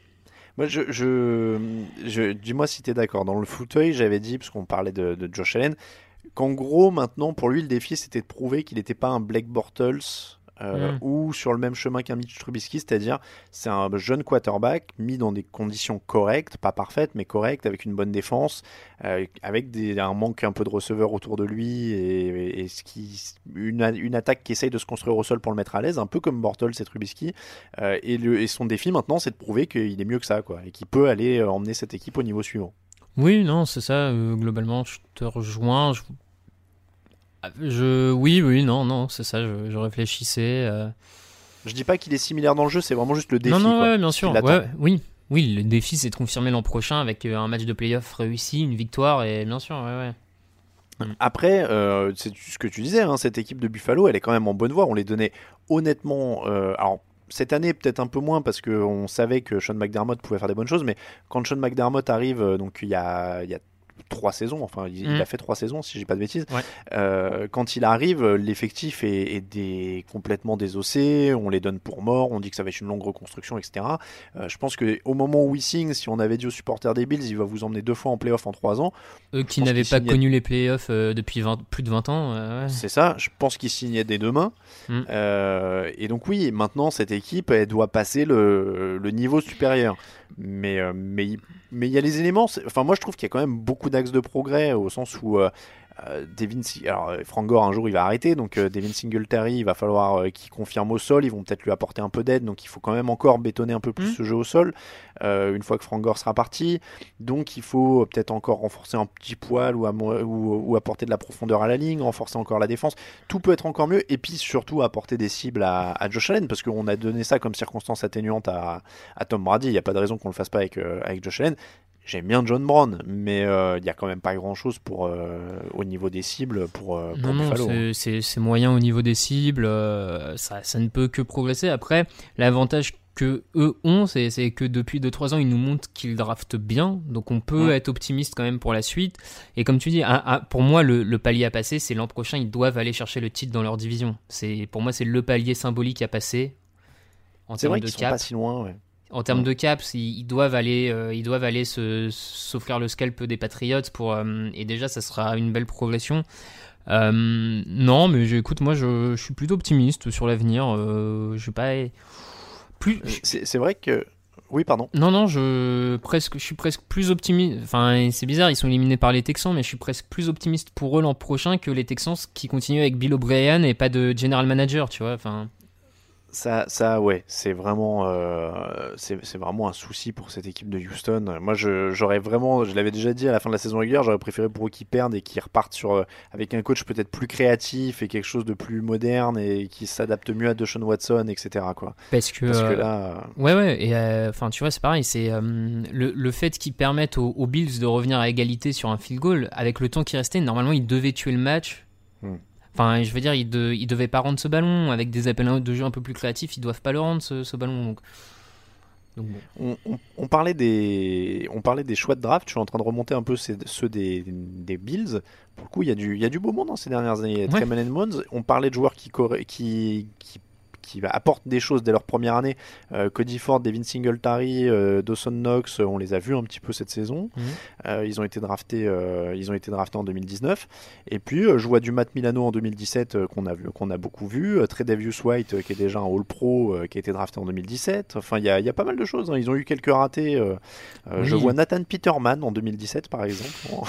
dis-moi si t'es d'accord. Dans le fauteuil, j'avais dit, parce qu'on parlait de Josh Allen, qu'en gros maintenant pour lui le défi c'était de prouver qu'il n'était pas un Blake Bortles ou sur le même chemin qu'un Mitch Trubisky, c'est-à-dire c'est un jeune quarterback mis dans des conditions correctes, pas parfaites, mais correctes, avec une bonne défense, avec un manque un peu de receveurs autour de lui, et une attaque qui essaye de se construire au sol pour le mettre à l'aise, un peu comme Bortles et Trubisky. Et son défi maintenant, c'est de prouver qu'il est mieux que ça, quoi, et qu'il peut aller emmener cette équipe au niveau suivant. Oui, non, c'est ça. Globalement, je te rejoins. Oui, non, c'est ça. Je réfléchissais. Je dis pas qu'il est similaire dans le jeu, c'est vraiment juste le défi. Non, quoi, ouais, bien sûr. Ouais, oui, le défi, c'est de confirmer l'an prochain avec un match de playoff réussi, une victoire, et bien sûr, ouais. Après, c'est ce que tu disais, hein, cette équipe de Buffalo, elle est quand même en bonne voie. On les donnait honnêtement. Alors, cette année, peut-être un peu moins parce qu'on savait que Sean McDermott pouvait faire des bonnes choses, mais quand Sean McDermott arrive, donc il y a 3 saisons, enfin il a fait 3 saisons si j'ai pas de bêtises. Quand il arrive, l'effectif est complètement désossé, on les donne pour morts, on dit que ça va être une longue reconstruction, etc. Je pense qu'au moment où il signe, si on avait dit aux supporters des Bills, il va vous emmener 2 fois en playoff en 3 ans. Eux qui n'avaient pas connu les playoffs depuis plus de 20 ans. Ouais. C'est ça, je pense qu'il signait dès demain. Et donc oui, maintenant cette équipe, elle doit passer le niveau supérieur. Mais il y a les éléments. Enfin, moi je trouve qu'il y a quand même beaucoup d'axes de progrès au sens où Frank Gore un jour il va arrêter, donc Devin Singletary il va falloir qu'il confirme au sol, ils vont peut-être lui apporter un peu d'aide, donc il faut quand même encore bétonner un peu plus ce jeu au sol une fois que Frank Gore sera parti, donc il faut peut-être encore renforcer un petit poil ou apporter de la profondeur à la ligne, renforcer encore la défense, tout peut être encore mieux, et puis surtout apporter des cibles à Josh Allen, parce qu'on a donné ça comme circonstance atténuante à Tom Brady, il n'y a pas de raison qu'on le fasse pas avec Josh Allen. J'aime bien John Brown, mais il n'y a quand même pas grand-chose au niveau des cibles pour Buffalo. Non, c'est moyen au niveau des cibles, ça ne peut que progresser. Après, l'avantage que eux ont, c'est que depuis 2-3 ans, ils nous montrent qu'ils draftent bien, donc on peut être optimiste quand même pour la suite. Et comme tu dis, pour moi, le palier à passer, c'est l'an prochain, ils doivent aller chercher le titre dans leur division. Pour moi, c'est le palier symbolique à passer en termes de cap. C'est vrai qu'ils sont pas si loin, ouais. En termes de caps, ils doivent aller s'offrir le scalp des Patriots et déjà ça sera une belle progression. Non, mais écoute, moi je suis plutôt optimiste sur l'avenir. Je vais pas plus. C'est vrai que oui, pardon. Non, je suis presque plus optimiste. Enfin, c'est bizarre, ils sont éliminés par les Texans, mais je suis presque plus optimiste pour eux l'an prochain que les Texans qui continuent avec Bill O'Brien et pas de general manager, tu vois. Enfin. Ça, ouais, c'est vraiment un souci pour cette équipe de Houston. Moi, je l'avais déjà dit à la fin de la saison régulière, j'aurais préféré pour eux qu'ils perdent et qu'ils repartent avec un coach peut-être plus créatif et quelque chose de plus moderne et qui s'adapte mieux à Deshaun Watson, etc. quoi. Parce que là, ouais, et enfin, tu vois, c'est pareil, c'est le fait qu'ils permettent aux Bills de revenir à égalité sur un field goal avec le temps qui restait. Normalement, ils devaient tuer le match. Enfin, je veux dire, ils devaient pas rendre ce ballon avec des appels de jeu un peu plus créatifs. Ils doivent pas le rendre ce ballon. Donc bon. On parlait des choix de draft. Je suis en train de remonter un peu ceux des Bills. Pour le coup, il y a du beau monde dans ces dernières années. Il y a Tremaine Edmonds. On parlait de joueurs qui apportent des choses dès leur première année. Cody Ford, Devin Singletary, Dawson Knox, on les a vus un petit peu cette saison. Ils ont été draftés en 2019. Et puis je vois du Matt Milano en 2017 qu'on a beaucoup vu. Tre'Davious White qui est déjà un All-Pro qui a été drafté en 2017. Enfin, il y a pas mal de choses. Hein. Ils ont eu quelques ratés. Je vois Nathan Peterman en 2017 par exemple.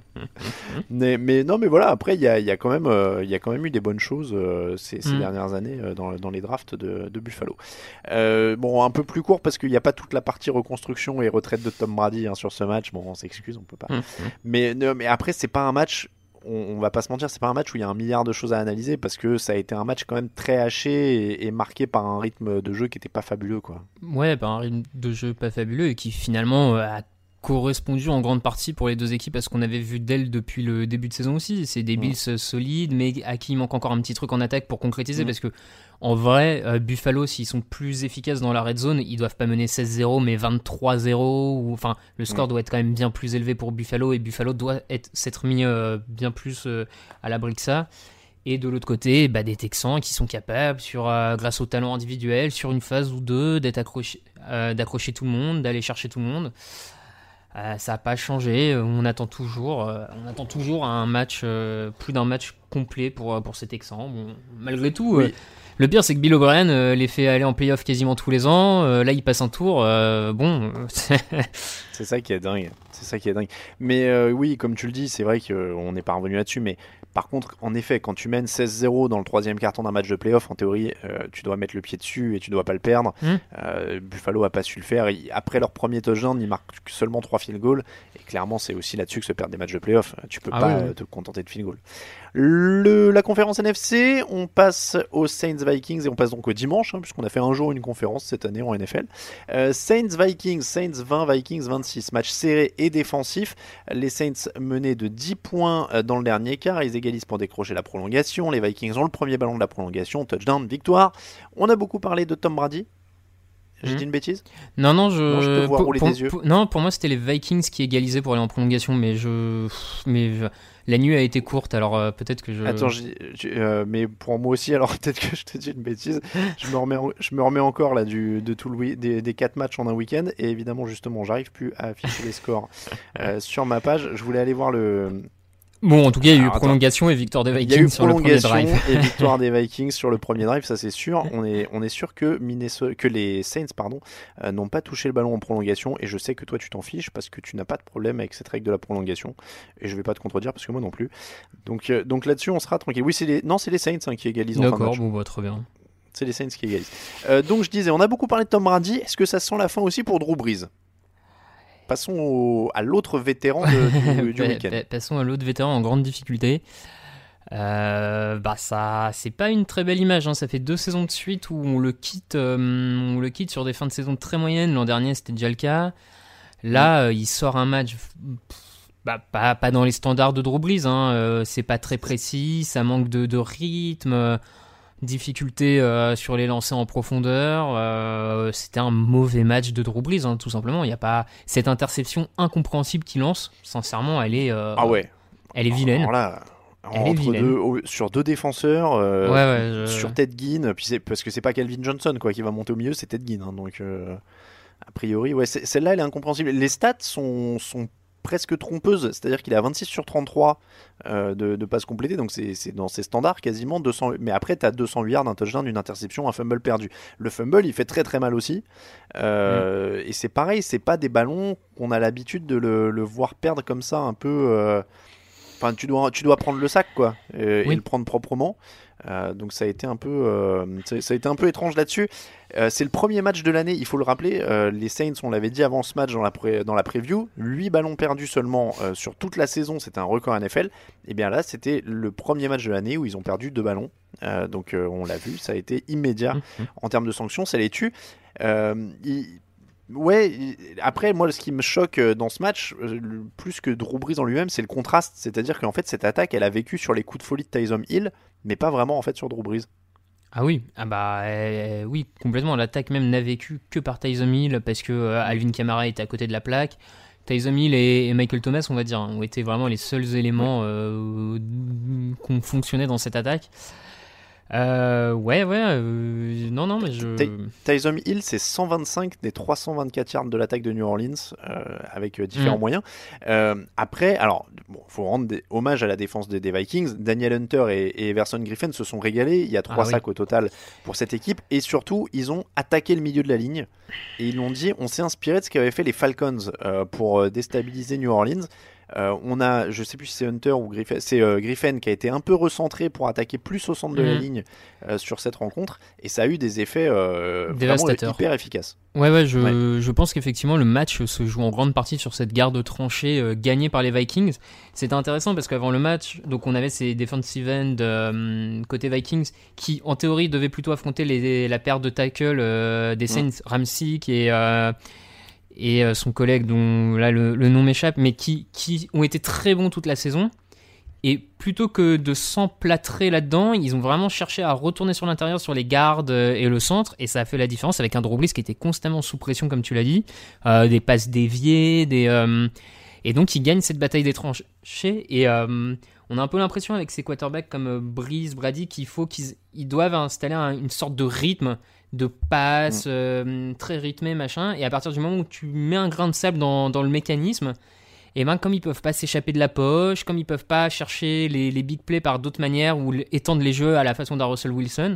mais non, mais voilà. Après, il y a quand même eu des bonnes choses ces dernières années dans les drafts de Buffalo. Bon, un peu plus court parce qu'il n'y a pas toute la partie reconstruction et retraite de Tom Brady sur ce match. Bon, on s'excuse, on peut pas. Mais après, c'est pas un match. On va pas se mentir, c'est pas un match où il y a un milliard de choses à analyser parce que ça a été un match quand même très haché et marqué par un rythme de jeu qui était pas fabuleux, quoi. Ouais, par un rythme de jeu pas fabuleux et qui finalement a correspondu en grande partie pour les deux équipes à ce qu'on avait vu d'elles depuis le début de saison aussi. C'est des Bills solides, mais à qui il manque encore un petit truc en attaque pour concrétiser, parce que en vrai, Buffalo, s'ils sont plus efficaces dans la red zone, ils doivent pas mener 16-0, mais 23-0. Enfin, le score doit être quand même bien plus élevé pour Buffalo, et Buffalo doit s'être mis bien plus à l'abri que ça. Et de l'autre côté, des Texans qui sont capables, grâce au talent individuel, sur une phase ou deux, d'accrocher tout le monde, d'aller chercher tout le monde. Ça n'a pas changé. On attend toujours un match, plus d'un match complet pour ces Texans. Bon, malgré tout, Le pire, c'est que Bill O'Brien les fait aller en playoff quasiment tous les ans. Là, il passe un tour. Bon. C'est ça qui est dingue. Mais oui, comme tu le dis, c'est vrai qu'on n'est pas revenu là-dessus. Mais par contre, en effet, quand tu mènes 16-0 dans le troisième quart-temps d'un match de playoff, en théorie, tu dois mettre le pied dessus et tu dois pas le perdre. Buffalo a pas su le faire. Après leur premier touchdown, ils marquent seulement 3 field goals. Et clairement, c'est aussi là-dessus que se perdent des matchs de playoff. Tu peux pas te contenter de field goal. La conférence NFC, on passe aux Saints-Vikings et on passe donc au dimanche, puisqu'on a fait un jour une conférence cette année en NFL. Saints-Vikings, Saints 20, Vikings 26. Match serré et défensif. Les Saints menaient de 10 points dans le dernier quart. Ils égalisent pour décrocher la prolongation. Les Vikings ont le premier ballon de la prolongation. Touchdown, victoire. On a beaucoup parlé de Tom Brady. J'ai dit une bêtise ? Non, je te vois rouler des yeux. Non, pour moi, c'était les Vikings qui égalisaient pour aller en prolongation, mais la nuit a été courte, alors peut-être que je... Attends, mais pour moi aussi, alors peut-être que je te dis une bêtise. Je me remets encore là de tout des 4 matchs en un week-end, et évidemment, justement, j'arrive plus à afficher les scores sur ma page. Je voulais aller voir le... Bon, en tout cas, il y a eu prolongation et victoire des Vikings sur le premier drive. Et victoire des Vikings sur le premier drive, ça c'est sûr. On est sûr que les Saints n'ont pas touché le ballon en prolongation, et je sais que toi tu t'en fiches parce que tu n'as pas de problème avec cette règle de la prolongation, et je vais pas te contredire parce que moi non plus. Donc là-dessus on sera tranquille. Oui, c'est les Saints qui égalisent en fin de match. D'accord, bon, bah, très bien. C'est les Saints qui égalisent. Donc je disais, on a beaucoup parlé de Tom Brady. Est-ce que ça sent la fin aussi pour Drew Brees ? Passons à l'autre vétéran du week-end. Passons à l'autre vétéran en grande difficulté. Ça, c'est pas une très belle image. Hein. Ça fait 2 saisons de suite où on le quitte sur des fins de saison très moyennes. L'an dernier, c'était déjà le cas. Là, il sort un match. Pas dans les standards de Drew Brees. Hein. C'est pas très précis. Ça manque de rythme. Difficulté sur les lancers en profondeur. C'était un mauvais match de Drew Brees, hein, tout simplement. Il n'y a pas cette interception incompréhensible qu'il lance. Sincèrement, elle est elle est vilaine. Alors là, sur 2 défenseurs, sur Ted Ginn, puis parce que c'est pas Calvin Johnson qui va monter au milieu, c'est Ted Ginn. Hein, donc a priori, celle-là, elle est incompréhensible. Les stats sont presque trompeuse, c'est-à-dire qu'il est à 26 sur 33 de passes complétées, donc c'est dans ses standards quasiment 200, mais après tu as 208 yards, un touchdown, une interception, un fumble perdu. Le fumble il fait très très mal aussi, et c'est pareil, c'est pas des ballons qu'on a l'habitude de le voir perdre comme ça un peu, enfin tu dois prendre le sac et le prendre proprement. Donc ça a été un peu étrange là-dessus. C'est le premier match de l'année, il faut le rappeler. Les Saints, on l'avait dit avant ce match dans la preview, 8 ballons perdus seulement sur toute la saison, c'était un record NFL. Et bien là, c'était le premier match de l'année où ils ont perdu 2 ballons. Donc on l'a vu, ça a été immédiat en termes de sanctions, ça les tue. Après, moi, ce qui me choque dans ce match, plus que Drew Brees en lui-même, c'est le contraste. C'est-à-dire qu'en fait, cette attaque, elle a vécu sur les coups de folie de Taysom Hill, mais pas vraiment en fait sur Drew Brees. Ah oui, oui, complètement. L'attaque même n'a vécu que par Taysom Hill parce que Alvin Kamara était à côté de la plaque. Taysom Hill et Michael Thomas, on va dire, ont été vraiment les seuls éléments qui ont fonctionné dans cette attaque. Non, mais Taysom Hill, c'est 125 des 324 yards de l'attaque de New Orleans, avec différents moyens. Après, alors, faut rendre hommage à la défense des Vikings. Daniel Hunter et Everson Griffin se sont régalés. Il y a 3 sacs au total pour cette équipe. Et surtout, ils ont attaqué le milieu de la ligne. Et ils l'ont dit, on s'est inspiré de ce qu'avaient fait les Falcons pour déstabiliser New Orleans. On a, je sais plus si c'est Hunter ou Griffin, c'est Griffin qui a été un peu recentré pour attaquer plus au centre de la ligne sur cette rencontre, et ça a eu des effets vraiment hyper efficaces. Je pense qu'effectivement le match se joue en grande partie sur cette garde tranchée gagnée par les Vikings. C'était intéressant parce qu'avant le match, donc on avait ces defensive end côté Vikings qui en théorie devaient plutôt affronter la paire de tackle des Saints, Ramsey et son collègue dont là le nom m'échappe, mais qui ont été très bons toute la saison. Et plutôt que de s'emplâtrer là-dedans, ils ont vraiment cherché à retourner sur l'intérieur, sur les gardes et le centre, et ça a fait la différence avec un Drew Brees qui était constamment sous pression, comme tu l'as dit, des passes déviées, et donc ils gagnent cette bataille des tranchées. Et on a un peu l'impression avec ces quarterbacks comme Brees, Brady, qu'ils doivent installer une sorte de rythme de passe très rythmé, machin, et à partir du moment où tu mets un grain de sable dans le mécanisme, et ben comme ils peuvent pas s'échapper de la poche, comme ils peuvent pas chercher les big plays par d'autres manières ou étendre les jeux à la façon d'un Russell Wilson,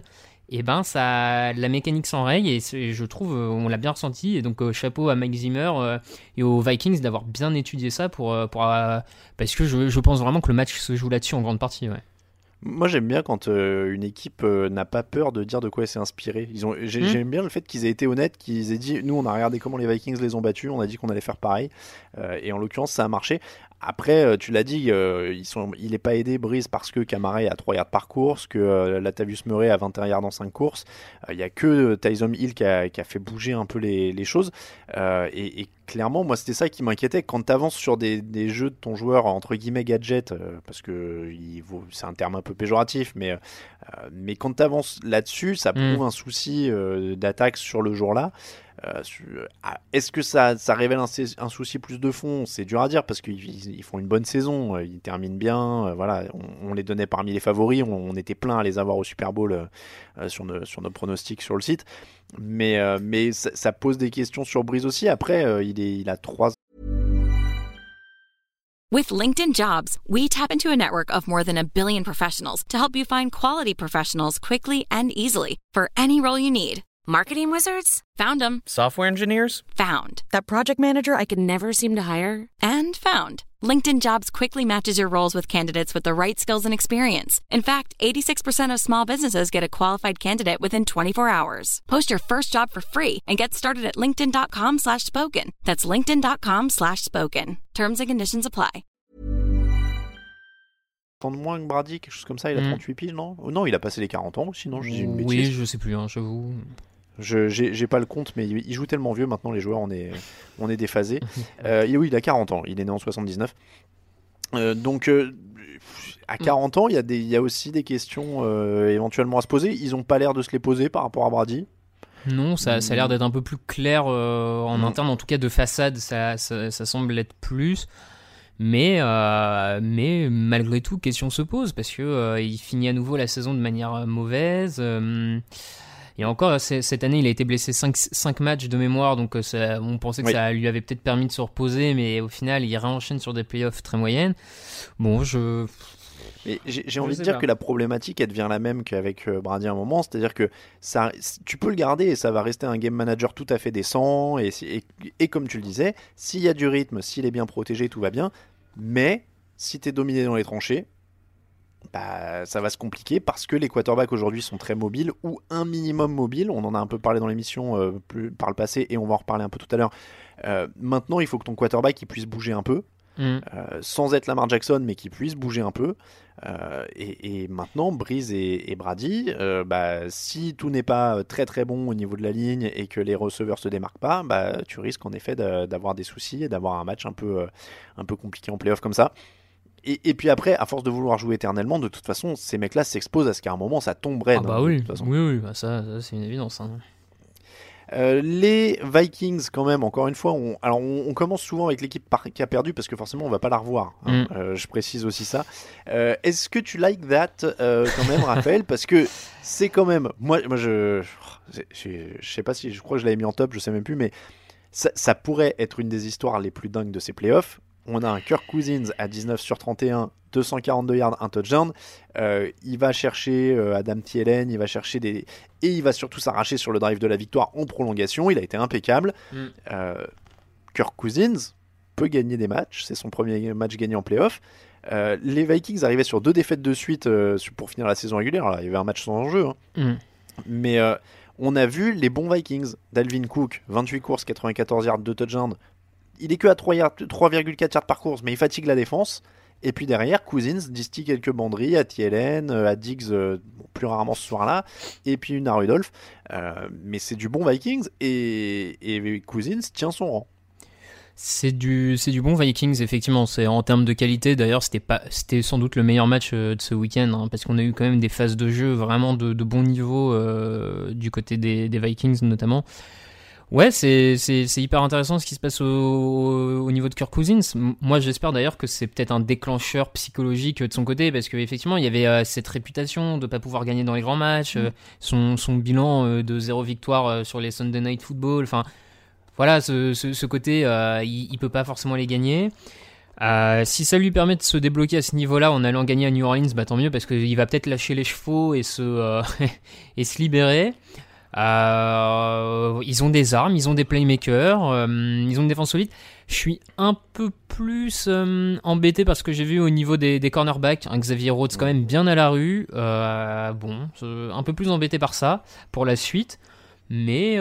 et la mécanique s'enraye et je trouve on l'a bien ressenti, et donc chapeau à Mike Zimmer et aux Vikings d'avoir bien étudié ça parce que je pense vraiment que le match se joue là-dessus en grande partie. Ouais. Moi j'aime bien quand une équipe n'a pas peur de dire de quoi elle s'est inspirée. J'aime bien le fait qu'ils aient été honnêtes, qu'ils aient dit nous on a regardé comment les Vikings les ont battus, on a dit qu'on allait faire pareil, et en l'occurrence ça a marché. Après tu l'as dit, il n'est pas aidé Breeze parce que Kamara est à 3 yards par course, que Latavius Murray a 21 yards en 5 courses, il n'y a que Taysom Hill qui a fait bouger un peu les choses, et clairement moi c'était ça qui m'inquiétait quand tu avances sur des jeux de ton joueur entre guillemets gadget, parce que c'est un terme un peu péjoratif, mais quand tu avances là-dessus ça prouve un souci d'attaque sur le jour-là. Est-ce que ça révèle un souci plus de fond? C'est dur à dire parce qu'ils font une bonne saison, ils terminent bien, voilà, on les donnait parmi les favoris, on était plein à les avoir au Super Bowl sur nos pronostics sur le site, mais ça pose des questions sur Breeze aussi. Après il a 3 ans. With LinkedIn Jobs, we tap into a network of more than 1 billion professionals to help you find quality professionals quickly and easily for any role you need. Marketing wizards? Found them. Software engineers? Found. That project manager I could never seem to hire? And found. LinkedIn Jobs quickly matches your roles with candidates with the right skills and experience. In fact, 86% of small businesses get a qualified candidate within 24 hours. Post your first job for free and get started at linkedin.com/spoken. That's linkedin.com/spoken. Terms and conditions apply. De moins que Brady, quelque chose comme ça, il a 38 piges, non? Non, il a passé les 40 ans, sinon je dis une bêtise. Oui, je sais plus, j'avoue. J'ai pas le compte, mais il joue tellement vieux maintenant, les joueurs, on est déphasés. Oui, il a 40 ans, il est né en 79. Donc, à 40 ans, il y a aussi des questions éventuellement à se poser. Ils ont pas l'air de se les poser par rapport à Brady. Non, ça a l'air d'être un peu plus clair en interne, en tout cas de façade, ça semble être plus. Mais malgré tout, question se pose parce que il finit à nouveau la saison de manière mauvaise. Et encore, cette année, il a été blessé 5 matchs de mémoire, donc on pensait que ça lui avait peut-être permis de se reposer, mais au final, il réenchaîne sur des playoffs très moyennes. Bon, Mais j'ai envie de dire que la problématique, elle devient la même qu'avec Brady à un moment, c'est-à-dire que tu peux le garder et ça va rester un game manager tout à fait décent, et comme tu le disais, s'il y a du rythme, s'il est bien protégé, tout va bien, mais si tu es dominé dans les tranchées, ça va se compliquer parce que les quarterbacks aujourd'hui sont très mobiles ou un minimum mobiles. On en a un peu parlé dans l'émission par le passé et on va en reparler un peu tout à l'heure. Maintenant, il faut que ton quarterback il puisse bouger un peu. Sans être Lamar Jackson, mais qui puisse bouger un peu. Et maintenant, Breeze et Brady, si tout n'est pas très très bon au niveau de la ligne et que les receveurs se démarquent pas, tu risques en effet d'avoir des soucis et d'avoir un match un peu compliqué en playoff comme ça. Et puis après, à force de vouloir jouer éternellement, de toute façon, ces mecs-là s'exposent à ce qu'à un moment ça tomberait. Oui, ça c'est une évidence. Hein. Les Vikings, quand même, encore une fois, on commence souvent avec l'équipe qui a perdu parce que forcément on va pas la revoir. Je précise aussi ça. Est-ce que tu like that quand même, Raphaël? Parce que c'est quand même. Moi je sais pas si je crois que je l'avais mis en top, je sais même plus, mais ça pourrait être une des histoires les plus dingues de ces playoffs. On a un Kirk Cousins à 19 sur 31, 242 yards, un touchdown. Il va chercher Adam Thielen, il va chercher et il va surtout s'arracher sur le drive de la victoire en prolongation. Il a été impeccable. Kirk Cousins peut gagner des matchs, c'est son premier match gagné en playoff. Les Vikings arrivaient sur 2 défaites de suite pour finir la saison régulière. Alors, il y avait un match sans enjeu, mais on a vu les bons Vikings. Dalvin Cook, 28 courses, 94 yards, 2 touchdowns. Il est que à 3,4 yards par course, mais il fatigue la défense. Et puis derrière, Cousins distille quelques banderies à Thielen, à Diggs, plus rarement ce soir-là, et puis une à Rudolph. Mais c'est du bon Vikings, et Cousins tient son rang. C'est du bon Vikings, effectivement. C'est en termes de qualité, d'ailleurs, c'était sans doute le meilleur match de ce week-end, parce qu'on a eu quand même des phases de jeu vraiment de bon niveau du côté des Vikings notamment. Ouais, c'est hyper intéressant ce qui se passe au niveau de Kirk Cousins. Moi, j'espère d'ailleurs que c'est peut-être un déclencheur psychologique de son côté, parce qu'effectivement, il y avait cette réputation de ne pas pouvoir gagner dans les grands matchs, son bilan de 0 victoire sur les Sunday Night Football. Enfin, voilà, ce côté, il peut pas forcément les gagner. Si ça lui permet de se débloquer à ce niveau-là en allant gagner à New Orleans, bah tant mieux parce qu'il va peut-être lâcher les chevaux et et se libérer. Ils ont des armes, ils ont des playmakers, ils ont une défense solide. Je suis un peu plus embêté parce que j'ai vu au niveau des cornerbacks, Xavier Rhodes quand même bien à la rue. Un peu plus embêté par ça pour la suite, mais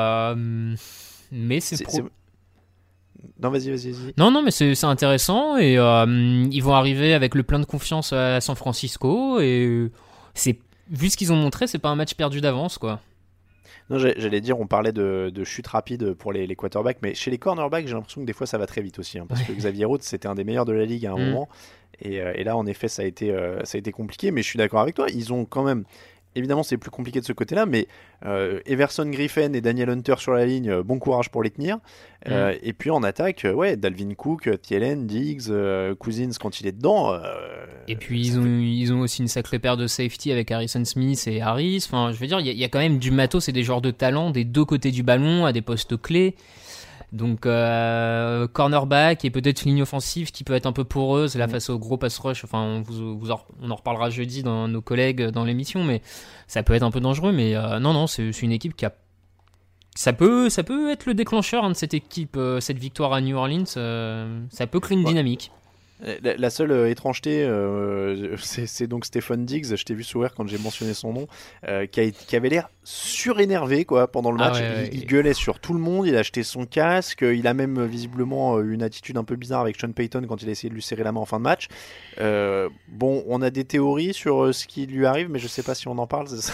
c'est Non, vas-y. Non, mais c'est intéressant et ils vont arriver avec le plein de confiance à San Francisco et vu ce qu'ils ont montré, c'est pas un match perdu d'avance, quoi. Non, j'allais dire, on parlait de chute rapide pour les quarterbacks, mais chez les cornerbacks, j'ai l'impression que des fois ça va très vite aussi, hein, parce que Xavier Rhodes, c'était un des meilleurs de la ligue à un moment, et là, en effet, ça a été compliqué, mais je suis d'accord avec toi, ils ont quand même... Évidemment, c'est plus compliqué de ce côté-là, mais Everson Griffin et Daniel Hunter sur la ligne, bon courage pour les tenir. Et puis en attaque, Dalvin Cook, Thielen, Diggs, Cousins quand il est dedans. Et puis ils ont aussi une sacrée paire de safety avec Harrison Smith et Harris. Enfin, je veux dire, il y a quand même du matos et des joueurs de talent des deux côtés du ballon à des postes clés. Donc cornerback et peut-être une ligne offensive qui peut être un peu poreuse là face au gros pass rush. Enfin, on en reparlera jeudi dans nos collègues dans l'émission, mais ça peut être un peu dangereux. Mais non, c'est une équipe qui a. Ça peut être le déclencheur de cette équipe, cette victoire à New Orleans. Ça peut créer une dynamique. La seule étrangeté, c'est donc Stephen Diggs. Je t'ai vu sourire quand j'ai mentionné son nom, qui avait l'air surénervé quoi pendant le match. Il gueulait sur tout le monde. Il a acheté son casque. Il a même visiblement une attitude un peu bizarre avec Sean Payton quand il a essayé de lui serrer la main en fin de match. Bon, on a des théories sur ce qui lui arrive, mais je sais pas si on en parle. C'est ça.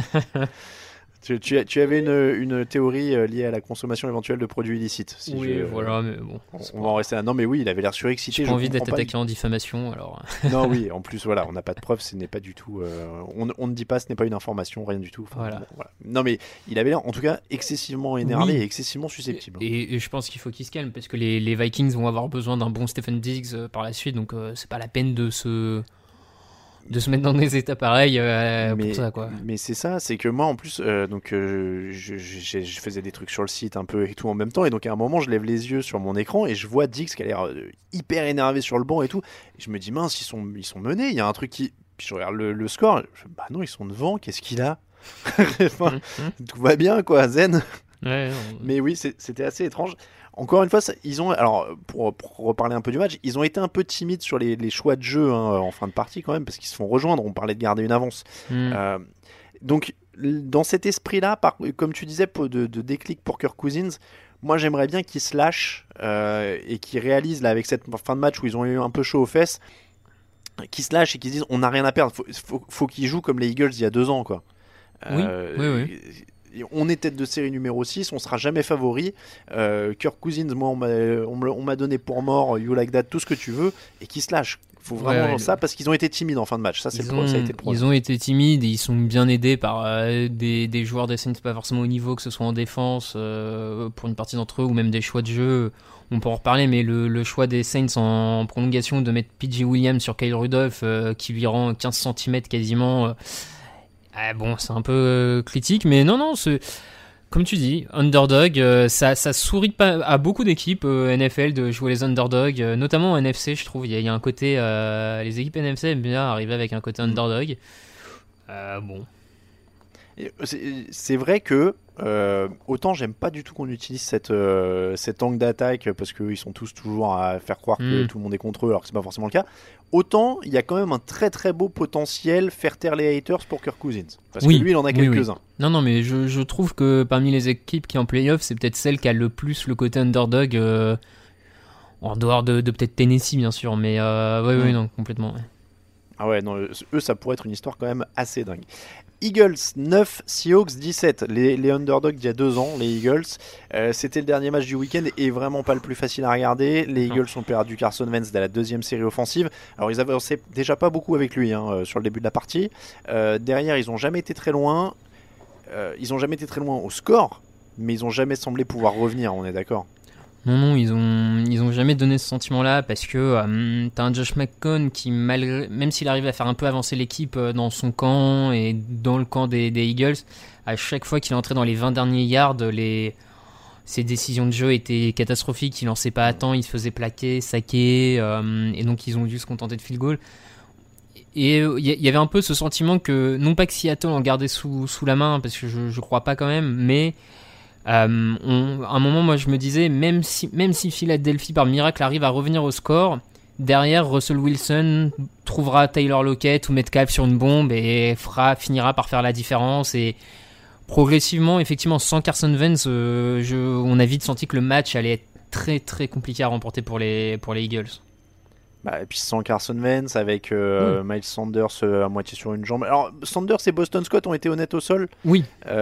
Tu avais une théorie liée à la consommation éventuelle de produits illicites. Voilà, mais bon. On va en rester là. Non, mais oui, il avait l'air surexcité. J'ai pas envie d'être attaqué en diffamation, alors. Non, oui, en plus, voilà, on n'a pas de preuves, ce n'est pas du tout. On ne dit pas, ce n'est pas une information, rien du tout. Enfin, voilà. Bon, voilà. Non, mais il avait l'air, en tout cas, excessivement énervé et excessivement susceptible. Et je pense qu'il faut qu'il se calme, parce que les Vikings vont avoir besoin d'un bon Stephen Diggs par la suite, donc c'est pas la peine de se mettre dans des états pareils pour ça, quoi. Mais c'est ça, c'est que moi en plus je faisais des trucs sur le site un peu et tout en même temps, et donc à un moment je lève les yeux sur mon écran et je vois Diggs qui a l'air hyper énervé sur le banc et tout, et je me dis mince, ils sont menés, il y a un truc qui... Puis je regarde le score, bah non, ils sont devant, qu'est-ce qu'il a? Enfin, tout va bien quoi, zen. Mais oui, c'était assez étrange. Encore une fois, ils ont, alors pour reparler un peu du match, ils ont été un peu timides sur les choix de jeu en fin de partie quand même, parce qu'ils se font rejoindre. On parlait de garder une avance. Donc dans cet esprit-là, comme tu disais, de déclic pour Kirk Cousins, moi j'aimerais bien qu'ils se lâchent et qu'ils réalisent là avec cette fin de match où ils ont eu un peu chaud aux fesses, qu'ils se lâchent et qu'ils se disent on n'a rien à perdre. Faut qu'ils jouent comme les Eagles il y a 2 ans quoi. Oui. On est tête de série numéro 6, on sera jamais favori. Kirk Cousins, moi on m'a donné pour mort, you like that, tout ce que tu veux, et qui se lâche. Il faut vraiment ça, parce qu'ils ont été timides en fin de match. Ça, ça a été le problème. Ils ont été timides et ils sont bien aidés par des joueurs des Saints pas forcément au niveau, que ce soit en défense pour une partie d'entre eux, ou même des choix de jeu. On peut en reparler, mais le choix des Saints en prolongation de mettre PJ Williams sur Kyle Rudolph qui lui rend 15 cm quasiment... bon, c'est un peu critique, mais non, c'est comme tu dis, underdog, ça sourit pas à beaucoup d'équipes NFL de jouer les underdogs, notamment en NFC, je trouve. Il y a un côté, les équipes NFC aiment bien arriver avec un côté underdog. Bon. C'est vrai que autant j'aime pas du tout qu'on utilise cet angle d'attaque parce qu'ils sont tous toujours à faire croire que tout le monde est contre eux alors que c'est pas forcément le cas. Autant il y a quand même un très très beau potentiel faire taire les haters pour Kirk Cousins parce que lui il en a quelques-uns. Non mais je trouve que parmi les équipes qui en playoff, c'est peut-être celle qui a le plus le côté underdog en dehors de peut-être Tennessee bien sûr, mais oui non complètement. Ouais. Ah ouais, non, eux ça pourrait être une histoire quand même assez dingue. Eagles 9, Seahawks 17, les underdogs d'il y a 2 ans, les Eagles. C'était le dernier match du week-end et vraiment pas le plus facile à regarder. Les Eagles ont perdu Carson Wentz dans la 2e série offensive. Alors ils avançaient déjà pas beaucoup avec lui sur le début de la partie. Derrière, ils ont jamais été très loin. Au score, mais ils ont jamais semblé pouvoir revenir, on est d'accord? Non, ils ont jamais donné ce sentiment-là parce que t'as un Josh McCown qui, même s'il arrive à faire un peu avancer l'équipe dans son camp et dans le camp des Eagles, à chaque fois qu'il est entré dans les 20 derniers yards, ses décisions de jeu étaient catastrophiques, il lançait pas à temps, il se faisait plaquer, saquer, et donc ils ont dû se contenter de field goal. Et il y avait un peu ce sentiment que, non pas que Seattle en gardait sous la main, parce que je crois pas quand même, mais à un moment, moi je me disais, même si Philadelphie par miracle arrive à revenir au score, derrière Russell Wilson trouvera Tyler Lockett ou Metcalf sur une bombe et finira par faire la différence. Et progressivement, effectivement, sans Carson Wentz, on a vite senti que le match allait être très très compliqué à remporter pour les Eagles. Et puis sans Carson Wentz, avec Miles Sanders à moitié sur une jambe. Alors Sanders et Boston Scott ont été honnêtes au sol. Oui.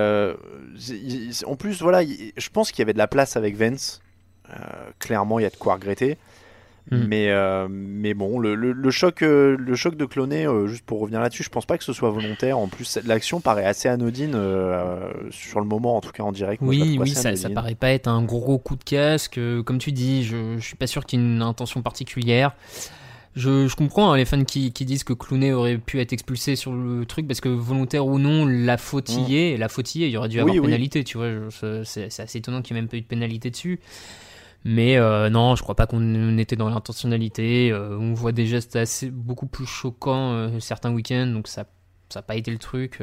En plus, voilà, je pense qu'il y avait de la place avec Wentz. Clairement, il y a de quoi regretter. Mais bon, le choc de Clowney, juste pour revenir là-dessus, je pense pas que ce soit volontaire. En plus, l'action paraît assez anodine sur le moment, en tout cas en direct. Oui, ça paraît pas être un gros coup de casque. Comme tu dis, je suis pas sûr qu'il y ait une intention particulière. Je comprends les fans qui disent que Clowney aurait pu être expulsé sur le truc parce que volontaire ou non, la faute y est. Il y aurait dû avoir pénalité, tu vois. C'est assez étonnant qu'il n'y ait même pas eu de pénalité dessus. Mais non, je crois pas qu'on était dans l'intentionnalité. On voit des gestes beaucoup plus choquants certains week-ends, donc ça n'a pas été le truc.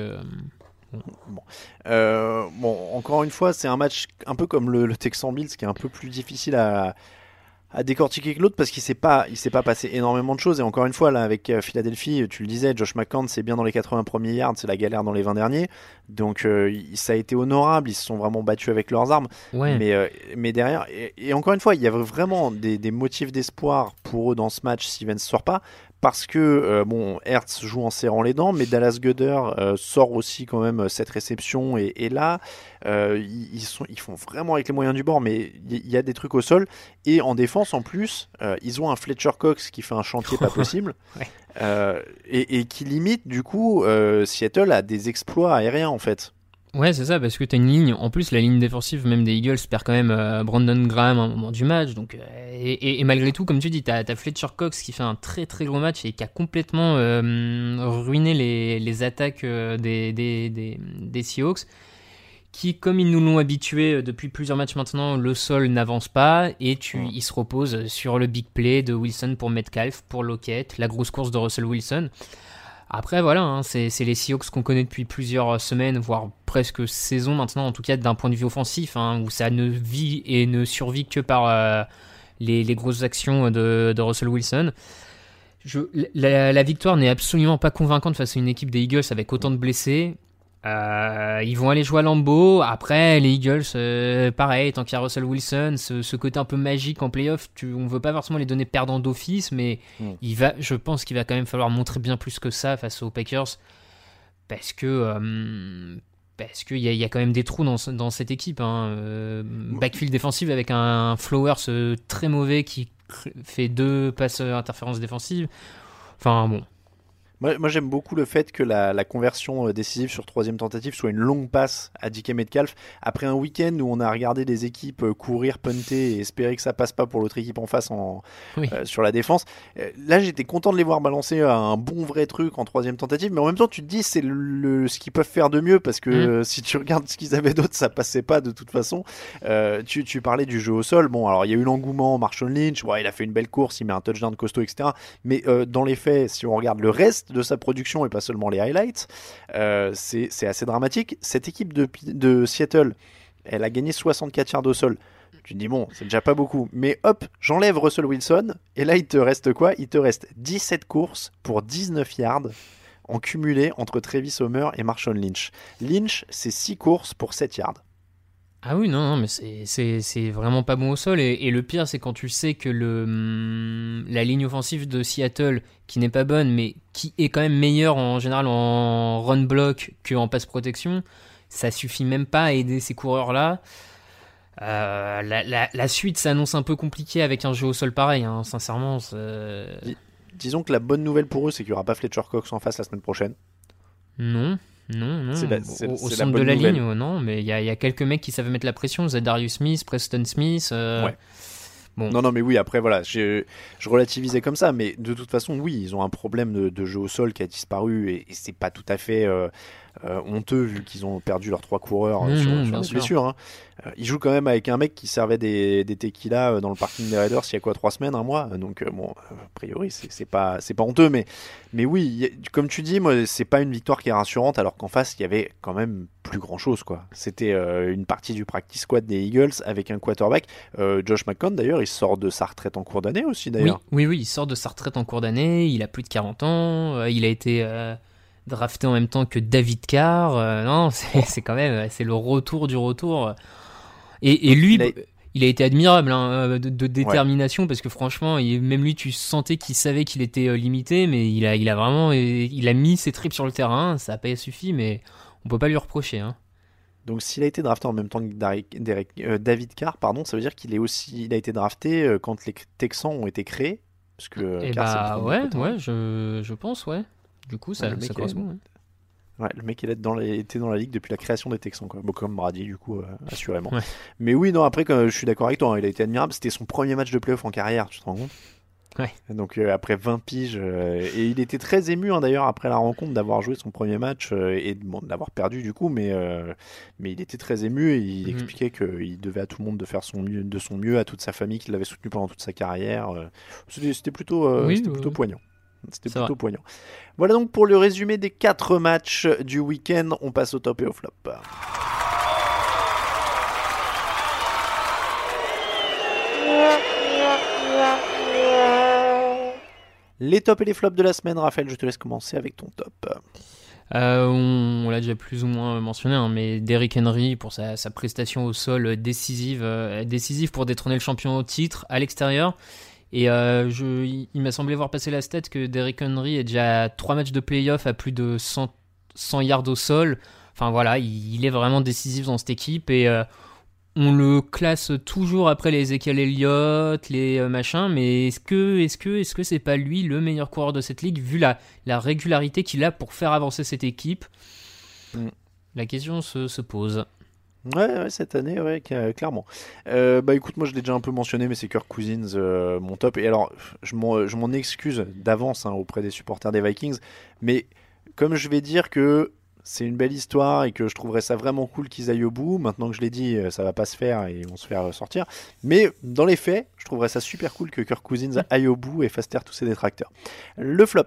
Bon, encore une fois, c'est un match un peu comme le Texan Bills, qui est un peu plus difficile à décortiquer que l'autre parce qu'il s'est pas passé énormément de choses. Et encore une fois, là, avec Philadelphie, tu le disais, Josh McCown, c'est bien dans les 80 premiers yards, c'est la galère dans les 20 derniers. Donc ça a été honorable, ils se sont vraiment battus avec leurs armes. Ouais. Mais derrière, et encore une fois, il y avait vraiment des motifs d'espoir pour eux dans ce match si Vance sort pas. Parce que Hertz joue en serrant les dents, mais Dallas Goedert sort aussi quand même cette réception et là ils font vraiment avec les moyens du bord, mais il y a des trucs au sol et en défense en plus ils ont un Fletcher Cox qui fait un chantier pas possible. Ouais. Et qui limite du coup Seattle à des exploits aériens en fait. Ouais, c'est ça, parce que t'as une ligne, en plus la ligne défensive même des Eagles perd quand même Brandon Graham à un moment du match, donc, et malgré tout, comme tu dis, t'as Fletcher Cox qui fait un très très gros match et qui a complètement ruiné les attaques des Seahawks, qui, comme ils nous l'ont habitué depuis plusieurs matchs maintenant, le sol n'avance pas et il se repose sur le big play de Wilson pour Metcalf, pour Lockett, la grosse course de Russell Wilson. Après, voilà, c'est les Seahawks qu'on connaît depuis plusieurs semaines, voire presque saison maintenant, en tout cas d'un point de vue offensif, où ça ne vit et ne survit que par les grosses actions de Russell Wilson. La victoire n'est absolument pas convaincante face à une équipe des Eagles avec autant de blessés. Ils vont aller jouer à Lambeau. Après, les Eagles, pareil, tant qu'il y a Russell Wilson, ce côté un peu magique en playoff, on ne veut pas forcément les donner perdants d'office, mais je pense qu'il va quand même falloir montrer bien plus que ça face aux Packers, parce qu'il y a quand même des trous dans cette équipe. Backfield défensif avec un Flowers très mauvais qui fait 2 passes interférences défensives. Enfin bon. Moi j'aime beaucoup le fait que la conversion décisive sur 3e tentative soit une longue passe à DK Metcalf après un week-end où on a regardé des équipes courir, punter et espérer que ça passe pas pour l'autre équipe en face sur la défense. Là j'étais content de les voir balancer un bon vrai truc en 3e tentative, mais en même temps tu te dis c'est ce qu'ils peuvent faire de mieux, parce que si tu regardes ce qu'ils avaient d'autre, ça passait pas de toute façon. Tu parlais du jeu au sol, bon alors il y a eu l'engouement, Marshawn Lynch, il a fait une belle course, il met un touchdown costaud, etc. Mais dans les faits, si on regarde le reste de sa production et pas seulement les highlights, c'est assez dramatique. Cette équipe de Seattle, elle a gagné 64 yards au sol. Tu te dis bon, c'est déjà pas beaucoup, mais hop, j'enlève Russell Wilson et là il te reste quoi ? Il te reste 17 courses pour 19 yards en cumulé entre Travis Homer et Marshawn Lynch. Lynch, c'est 6 courses pour 7 yards. Ah oui, non, mais c'est vraiment pas bon au sol. Et le pire, c'est quand tu sais que la ligne offensive de Seattle, qui n'est pas bonne, mais qui est quand même meilleure en général en run block qu'en pass protection, ça suffit même pas à aider ces coureurs-là. La suite s'annonce un peu compliquée avec un jeu au sol pareil, sincèrement. Disons que la bonne nouvelle pour eux, c'est qu'il n'y aura pas Fletcher Cox en face la semaine prochaine. Non. Au centre de la ligne, non, mais il y a quelques mecs qui savent mettre la pression. Zadarius Smith, Preston Smith. Ouais. Bon. Non, mais oui, après, voilà, je relativisais comme ça, mais de toute façon, oui, ils ont un problème de jeu au sol qui a disparu, et c'est pas tout à fait honteux, vu qu'ils ont perdu leurs 3 coureurs sur bien des sûr. blessures. Hein. Ils jouent quand même avec un mec qui servait des tequilas dans le parking des Raiders il y a quoi, 3 semaines, un mois, donc bon, a priori, c'est pas honteux, mais oui, comme tu dis, moi, c'est pas une victoire qui est rassurante, alors qu'en face, il y avait quand même plus grand chose, quoi. C'était une partie du practice squad des Eagles avec un quarterback. Josh McCown, d'ailleurs, il sort de sa retrette en cours d'année aussi, d'ailleurs. Oui, il sort de sa retraite en cours d'année, il a plus de 40 ans, il a été drafté en même temps que David Carr. Non, c'est quand même, c'est le retour du retour. Et lui, il a été admirable de détermination, parce que franchement, même lui, tu sentais qu'il savait qu'il était limité, mais il a vraiment mis ses tripes sur le terrain. Ça n'a pas suffi, mais on peut pas lui reprocher. Hein. Donc s'il a été drafté en même temps que David Carr, ça veut dire qu'il a été drafté quand les Texans ont été créés, parce que Carr, c'est le premier côté. Je pense, ouais. Du coup, ça correspond. Ouais, le mec, il était dans la ligue depuis la création des Texans, quoi. Bon, comme Brady, du coup, assurément. Ouais. Mais oui, non, après, je suis d'accord avec toi, hein, il a été admirable. C'était son premier match de playoff en carrière, tu te rends compte ? Ouais. Donc, après 20 piges, et il était très ému, hein, d'ailleurs, après la rencontre, d'avoir joué son premier match et de l'avoir perdu, du coup, mais il était très ému, et il expliquait qu'il devait à tout le monde de faire de son mieux, à toute sa famille qui l'avait soutenu pendant toute sa carrière. C'était plutôt poignant. C'était plutôt poignant. Voilà donc pour le résumé des 4 matchs du week-end. On passe au top et au flop. Les tops et les flops de la semaine. Raphaël, je te laisse commencer avec ton top. On l'a déjà plus ou moins mentionné, hein, mais Derrick Henry pour sa prestation au sol décisive pour détrôner le champion au titre à l'extérieur. Et il m'a semblé voir passer la stat que Derrick Henry est déjà à 3 matchs de play-off à plus de 100 yards au sol. Enfin voilà, il est vraiment décisif dans cette équipe, et on le classe toujours après les Ezekiel Elliott, les machins, mais est-ce que c'est pas lui le meilleur coureur de cette ligue, vu la régularité qu'il a pour faire avancer cette équipe? La question se pose. Ouais, cette année, ouais, clairement. Écoute, moi je l'ai déjà un peu mentionné, mais c'est Kirk Cousins, mon top. Et alors, je m'en excuse d'avance auprès des supporters des Vikings, mais comme je vais dire que c'est une belle histoire et que je trouverais ça vraiment cool qu'ils aillent au bout, maintenant que je l'ai dit, ça va pas se faire et ils vont se faire sortir. Mais dans les faits, je trouverais ça super cool que Kirk Cousins aille au bout et fasse taire tous ses détracteurs. Le flop.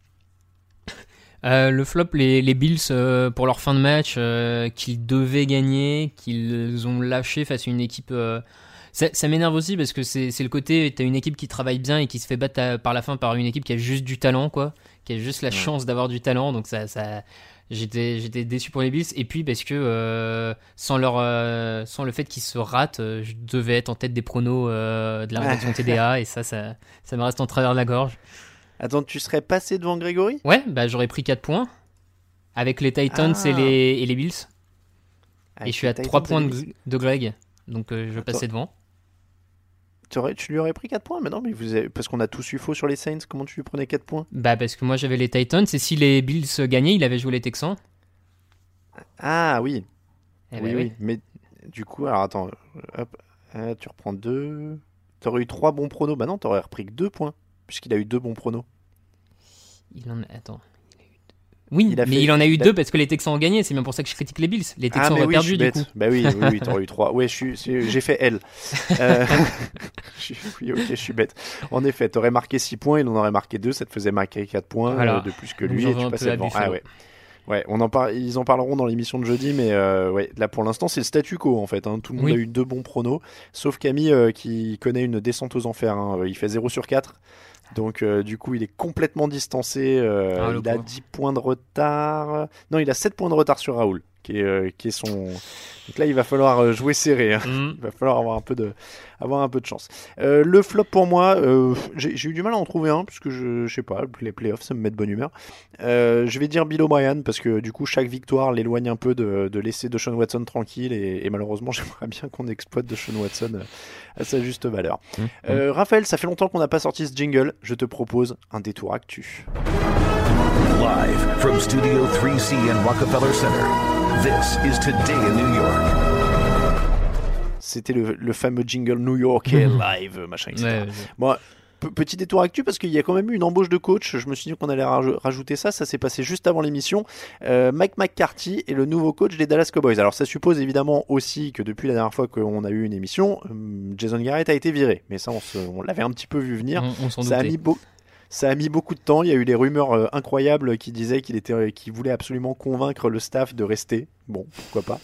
Le flop, les Bills pour leur fin de match qu'ils devaient gagner, qu'ils ont lâché face à une équipe. Ça m'énerve aussi parce que c'est le côté, t'as une équipe qui travaille bien et qui se fait battre par la fin par une équipe qui a juste du talent, quoi, qui a juste la chance d'avoir du talent. Donc j'étais déçu pour les Bills, et puis parce que sans le fait qu'ils se ratent, je devais être en tête des pronos de la rédaction TDA, et ça me reste en travers de la gorge. Attends, tu serais passé devant Grégory ? Ouais, j'aurais pris 4 points avec les Titans et les Bills. Et je suis à 3 points de Greg, donc je passais devant. Tu lui aurais pris 4 points? Mais non, mais parce qu'on a tous eu faux sur les Saints, comment tu lui prenais 4 points? Parce que moi j'avais les Titans, et si les Bills gagnaient, il avait joué les Texans. Ah oui. Oui. Mais du coup, alors attends, hop, tu reprends 2. T'aurais eu 3 bons pronos. Bah non, t'aurais repris que 2 points, puisqu'il a eu 2 bons pronos. Attends. Oui, il en a eu 2 parce que les Texans ont gagné. C'est bien pour ça que je critique les Bills. Les Texans auraient perdu du coup. Bah oui, t'aurais eu 3. Ouais, j'ai fait L. Je suis bête. En effet, t'aurais marqué 6 points, il en aurait marqué 2, ça te faisait marquer 4 points de plus que lui, et tu passais devant. Ah ouais. Ouais, ils en parleront dans l'émission de jeudi, mais là pour l'instant c'est le statu quo en fait. Tout le monde a eu 2 bons pronos, sauf Camille qui connaît une descente aux enfers. Il fait 0 sur 4. Donc du coup il est complètement distancé, il a 10 points de retard. Non, il a 7 points de retard sur Raoul, qui est son... Donc là il va falloir jouer serré, il va falloir avoir un peu de chance. Le flop pour moi, j'ai eu du mal à en trouver un, parce que je sais pas, les playoffs ça me met de bonne humeur. Je vais dire Bill O'Brien, parce que du coup chaque victoire l'éloigne un peu de laisser Deshaun Watson tranquille, et malheureusement j'aimerais bien qu'on exploite Deshaun Watson à sa juste valeur. Raphaël, ça fait longtemps qu'on n'a pas sorti ce jingle, je te propose un détour actu. Live from Studio 3C in Rockefeller Center, this is Today in New York. c'était le fameux jingle New Yorkais live, machin, etc. Ouais. Bon, petit détour actu parce qu'il y a quand même eu une embauche de coach. Je me suis dit qu'on allait rajouter ça. Ça s'est passé juste avant l'émission. Mike McCarthy est le nouveau coach des Dallas Cowboys. Alors ça suppose évidemment aussi que depuis la dernière fois qu'on a eu une émission, Jason Garrett a été viré. Mais ça, on l'avait un petit peu vu venir. On s'en Ça a doutait. Ça a mis beaucoup de temps. Il y a eu des rumeurs incroyables qui disaient qu'il voulait absolument convaincre le staff de rester. Bon, pourquoi pas.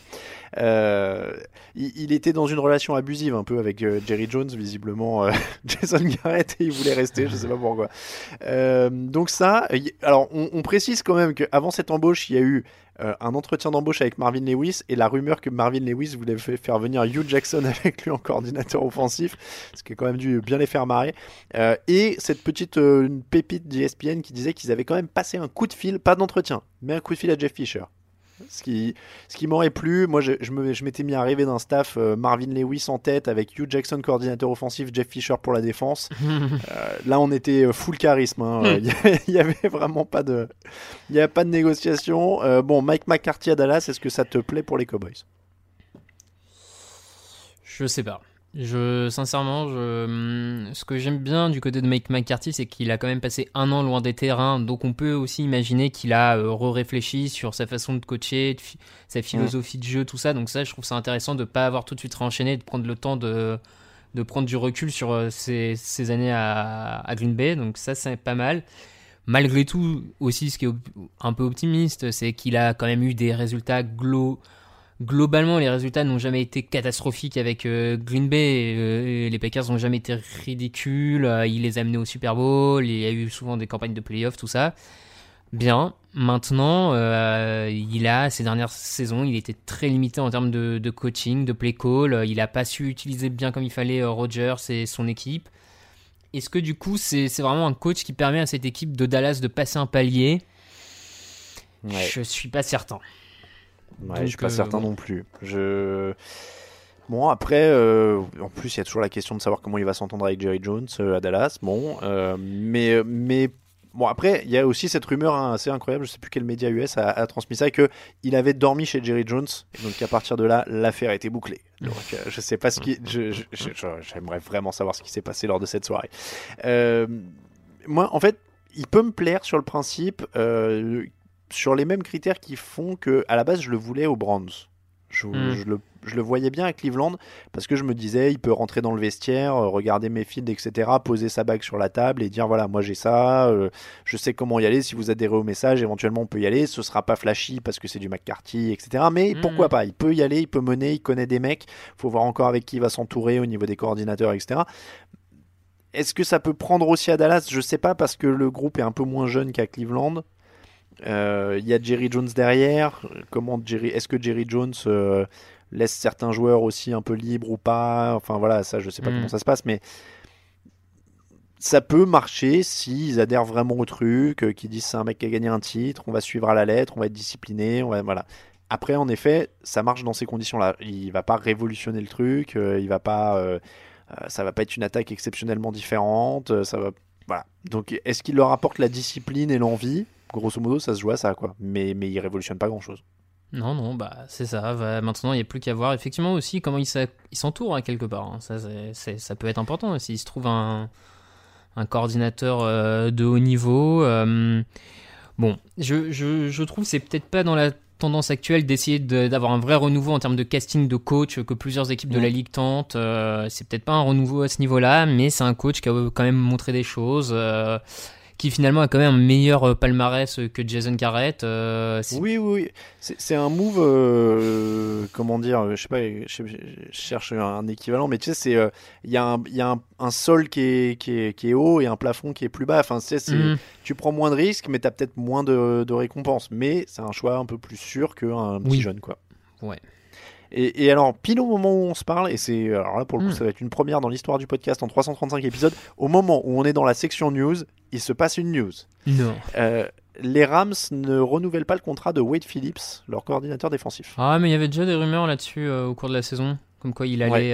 Il était dans une relation abusive un peu avec Jerry Jones, visiblement. Jason Garrett, et il voulait rester, je sais pas pourquoi. Donc ça, alors on précise quand même qu'avant cette embauche, il y a eu un entretien d'embauche avec Marvin Lewis et la rumeur que Marvin Lewis voulait faire venir Hugh Jackson avec lui en coordinateur offensif, ce qui a quand même dû bien les faire marrer. Et cette petite une pépite d'ESPN qui disait qu'ils avaient quand même passé un coup de fil, pas d'entretien, mais un coup de fil à Jeff Fisher. Ce qui m'aurait plu, moi je m'étais mis à rêver d'un staff Marvin Lewis en tête avec Hugh Jackson coordinateur offensif, Jeff Fisher pour la défense. Là on était full charisme, hein. Il y avait vraiment pas de négociation. Bon, Mike McCarthy à Dallas, est-ce que ça te plaît pour les Cowboys? Je sais pas. Sincèrement, ce que j'aime bien du côté de Mike McCarthy, c'est qu'il a quand même passé 1 an loin des terrains, donc on peut aussi imaginer qu'il a réfléchi sur sa façon de coacher, sa philosophie de jeu, tout ça. Donc ça, je trouve ça intéressant de ne pas avoir tout de suite réenchaîné, de prendre le temps de prendre du recul sur ces années à Green Bay. Donc ça, c'est pas mal. Malgré tout, aussi, ce qui est un peu optimiste, c'est qu'il a quand même eu des résultats Globalement, les résultats n'ont jamais été catastrophiques avec Green Bay. Les Packers n'ont jamais été ridicules. Il les a amenés au Super Bowl. Il y a eu souvent des campagnes de playoffs, tout ça. Bien. Maintenant, ces dernières saisons, il était très limité en termes de coaching, de play call. Il n'a pas su utiliser bien comme il fallait Rodgers et son équipe. Est-ce que du coup, c'est vraiment un coach qui permet à cette équipe de Dallas de passer un palier? Je suis pas certain. Ouais, Donc, je suis pas certain non plus. Bon, après, en plus, il y a toujours la question de savoir comment il va s'entendre avec Jerry Jones à Dallas. Bon, mais bon, après, il y a aussi cette rumeur assez incroyable, je sais plus quel média US a transmis ça, que il avait dormi chez Jerry Jones, et donc à partir de là, l'affaire était bouclée. Donc, je sais pas j'aimerais vraiment savoir ce qui s'est passé lors de cette soirée. Moi, en fait, il peut me plaire sur le principe. Sur les mêmes critères qui font que à la base je le voulais aux Browns. Je le voyais bien à Cleveland parce que je me disais il peut rentrer dans le vestiaire, regarder Mayfield, etc., poser sa bague sur la table et dire voilà, moi j'ai ça, je sais comment y aller, si vous adhérez au message éventuellement on peut y aller, ce sera pas flashy parce que c'est du McCarthy, etc., mais pourquoi pas, il peut y aller, il peut mener, il connaît des mecs, faut voir encore avec qui il va s'entourer au niveau des coordinateurs, etc. Est-ce que ça peut prendre aussi à Dallas? Je sais pas, parce que le groupe est un peu moins jeune qu'à Cleveland. Il y a Jerry Jones derrière. Est-ce que Jerry Jones laisse certains joueurs aussi un peu libres ou pas? Enfin voilà, ça je sais pas comment ça se passe, mais ça peut marcher s'ils adhèrent vraiment au truc, qu'ils disent c'est un mec qui a gagné un titre, on va suivre à la lettre, on va être discipliné, voilà. Après, en effet, ça marche dans ces conditions-là. Il va pas révolutionner le truc, ça va pas être une attaque exceptionnellement différente, voilà. Donc, est-ce qu'il leur apporte la discipline et l'envie? Grosso modo, ça se joue à ça, quoi. Mais il révolutionne pas grand-chose. Non, bah c'est ça. Maintenant, il n'y a plus qu'à voir effectivement aussi comment il s'entoure quelque part. Hein. Ça peut être important s'il se trouve un coordinateur de haut niveau. Bon, je trouve que c'est peut-être pas dans la tendance actuelle d'essayer d'avoir un vrai renouveau en termes de casting de coach que plusieurs équipes de la ligue tentent. C'est peut-être pas un renouveau à ce niveau-là, mais c'est un coach qui a quand même montré des choses. Qui finalement a quand même un meilleur palmarès que Jason Garrett. Oui. C'est un move, comment dire, je sais pas, je cherche un équivalent, mais tu sais, il y a un sol qui est haut et un plafond qui est plus bas. Enfin, tu prends moins de risques, mais tu as peut-être moins de récompenses. Mais c'est un choix un peu plus sûr qu'un petit jeune, quoi. Ouais. Et alors, pile au moment où on se parle, et alors là pour le coup ça va être une première dans l'histoire du podcast en 335 épisodes, au moment où on est dans la section news, il se passe une news. Non. Les Rams ne renouvellent pas le contrat de Wade Phillips, leur coordinateur défensif. Ah, mais il y avait déjà des rumeurs là-dessus au cours de la saison, comme quoi il allait...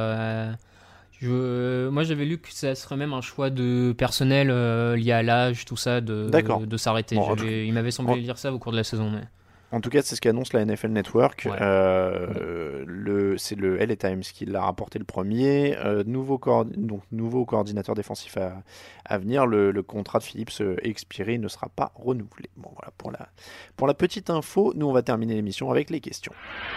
moi j'avais lu que ça serait même un choix de personnel lié à l'âge, tout ça, de s'arrêter. Bon, il m'avait semblé lire ça au cours de la saison, mais... En tout cas, c'est ce qu'annonce la NFL Network. Ouais. C'est le LA Times qui l'a rapporté le premier. Nouveau coordinateur défensif à venir. Le contrat de Phillips expiré, il ne sera pas renouvelé. Bon, voilà pour la petite info. Nous, on va terminer l'émission avec les questions.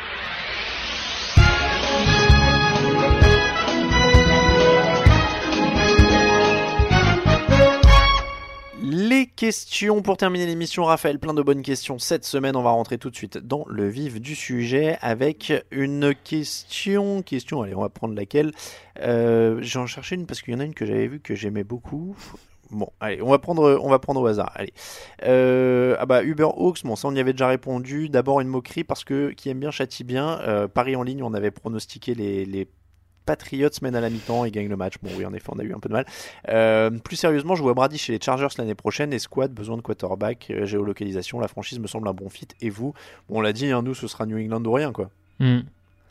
Les questions pour terminer l'émission, Raphaël, plein de bonnes questions cette semaine. On va rentrer tout de suite dans le vif du sujet avec une question. Allez, on va prendre laquelle. J'en cherchais une parce qu'il y en a une que j'avais vue que j'aimais beaucoup. Bon, allez, on va prendre au hasard. Allez, Uber Hawks, bon, ça on y avait déjà répondu. D'abord une moquerie parce que qui aime bien châtie bien. Paris en ligne, on avait pronostiqué les Patriots mènent à la mi-temps et gagnent le match. Bon, oui, en effet, on a eu un peu de mal. Plus sérieusement, je vois Brady chez les Chargers l'année prochaine. Et squad, besoin de quarterback, géolocalisation. La franchise me semble un bon fit. Et vous, bon, on l'a dit, hein, nous, ce sera New England ou rien, quoi. Ouais.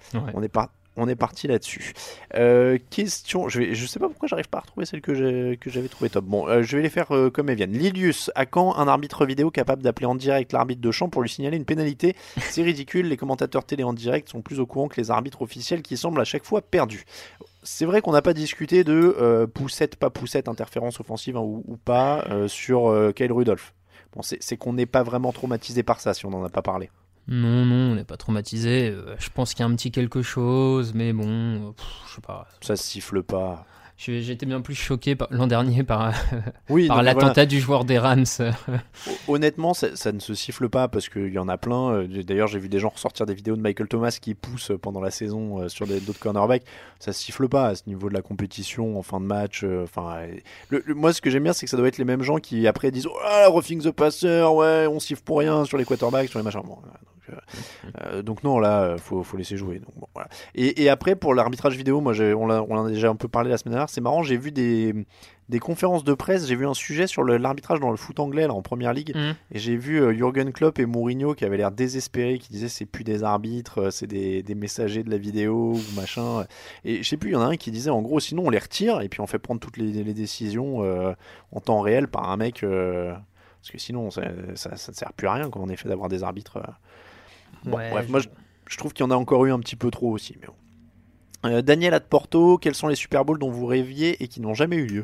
On est parti là-dessus. Question. Je sais pas pourquoi j'arrive pas à retrouver celle que j'avais trouvé top. Bon, je vais les faire comme elles viennent. Lilius, à quand un arbitre vidéo capable d'appeler en direct l'arbitre de champ pour lui signaler une pénalité? C'est ridicule. Les commentateurs télé en direct sont plus au courant que les arbitres officiels qui semblent à chaque fois perdus. C'est vrai qu'on n'a pas discuté de poussette, pas poussette, interférence offensive hein, ou pas sur Kyle Rudolph. Bon, c'est qu'on n'est pas vraiment traumatisé par ça si on n'en a pas parlé. Non, on n'est pas traumatisé. Je pense qu'il y a un petit quelque chose, mais bon, je sais pas. Ça se siffle pas. J'étais bien plus choqué l'an dernier par voilà. l'attentat du joueur des Rams. Honnêtement, ça ne se siffle pas parce qu'il y en a plein. D'ailleurs, j'ai vu des gens ressortir des vidéos de Michael Thomas qui pousse pendant la saison sur d'autres cornerbacks. Ça se siffle pas à ce niveau de la compétition en fin de match. Moi, ce que j'aime bien, c'est que ça doit être les mêmes gens qui après disent roughing the passer, ouais, on siffle pour rien sur les quarterbacks, sur les machins. Bon, donc non, là, faut laisser jouer. Donc, bon, voilà. Et après, pour l'arbitrage vidéo, moi, on en a déjà un peu parlé la semaine dernière. C'est marrant, j'ai vu des conférences de presse, j'ai vu un sujet sur l'arbitrage dans le foot anglais là, en première ligue, et j'ai vu Jürgen Klopp et Mourinho qui avaient l'air désespérés, qui disaient c'est plus des arbitres, c'est des messagers de la vidéo ou machin. Et je sais plus, il y en a un qui disait en gros sinon on les retire et puis on fait prendre toutes les décisions en temps réel par un mec, parce que sinon ça ne sert plus à rien en effet d'avoir des arbitres. Bref, moi je trouve qu'il y en a encore eu un petit peu trop aussi. Mais bon. Daniel de Porto, quels sont les Super Bowls dont vous rêviez et qui n'ont jamais eu lieu?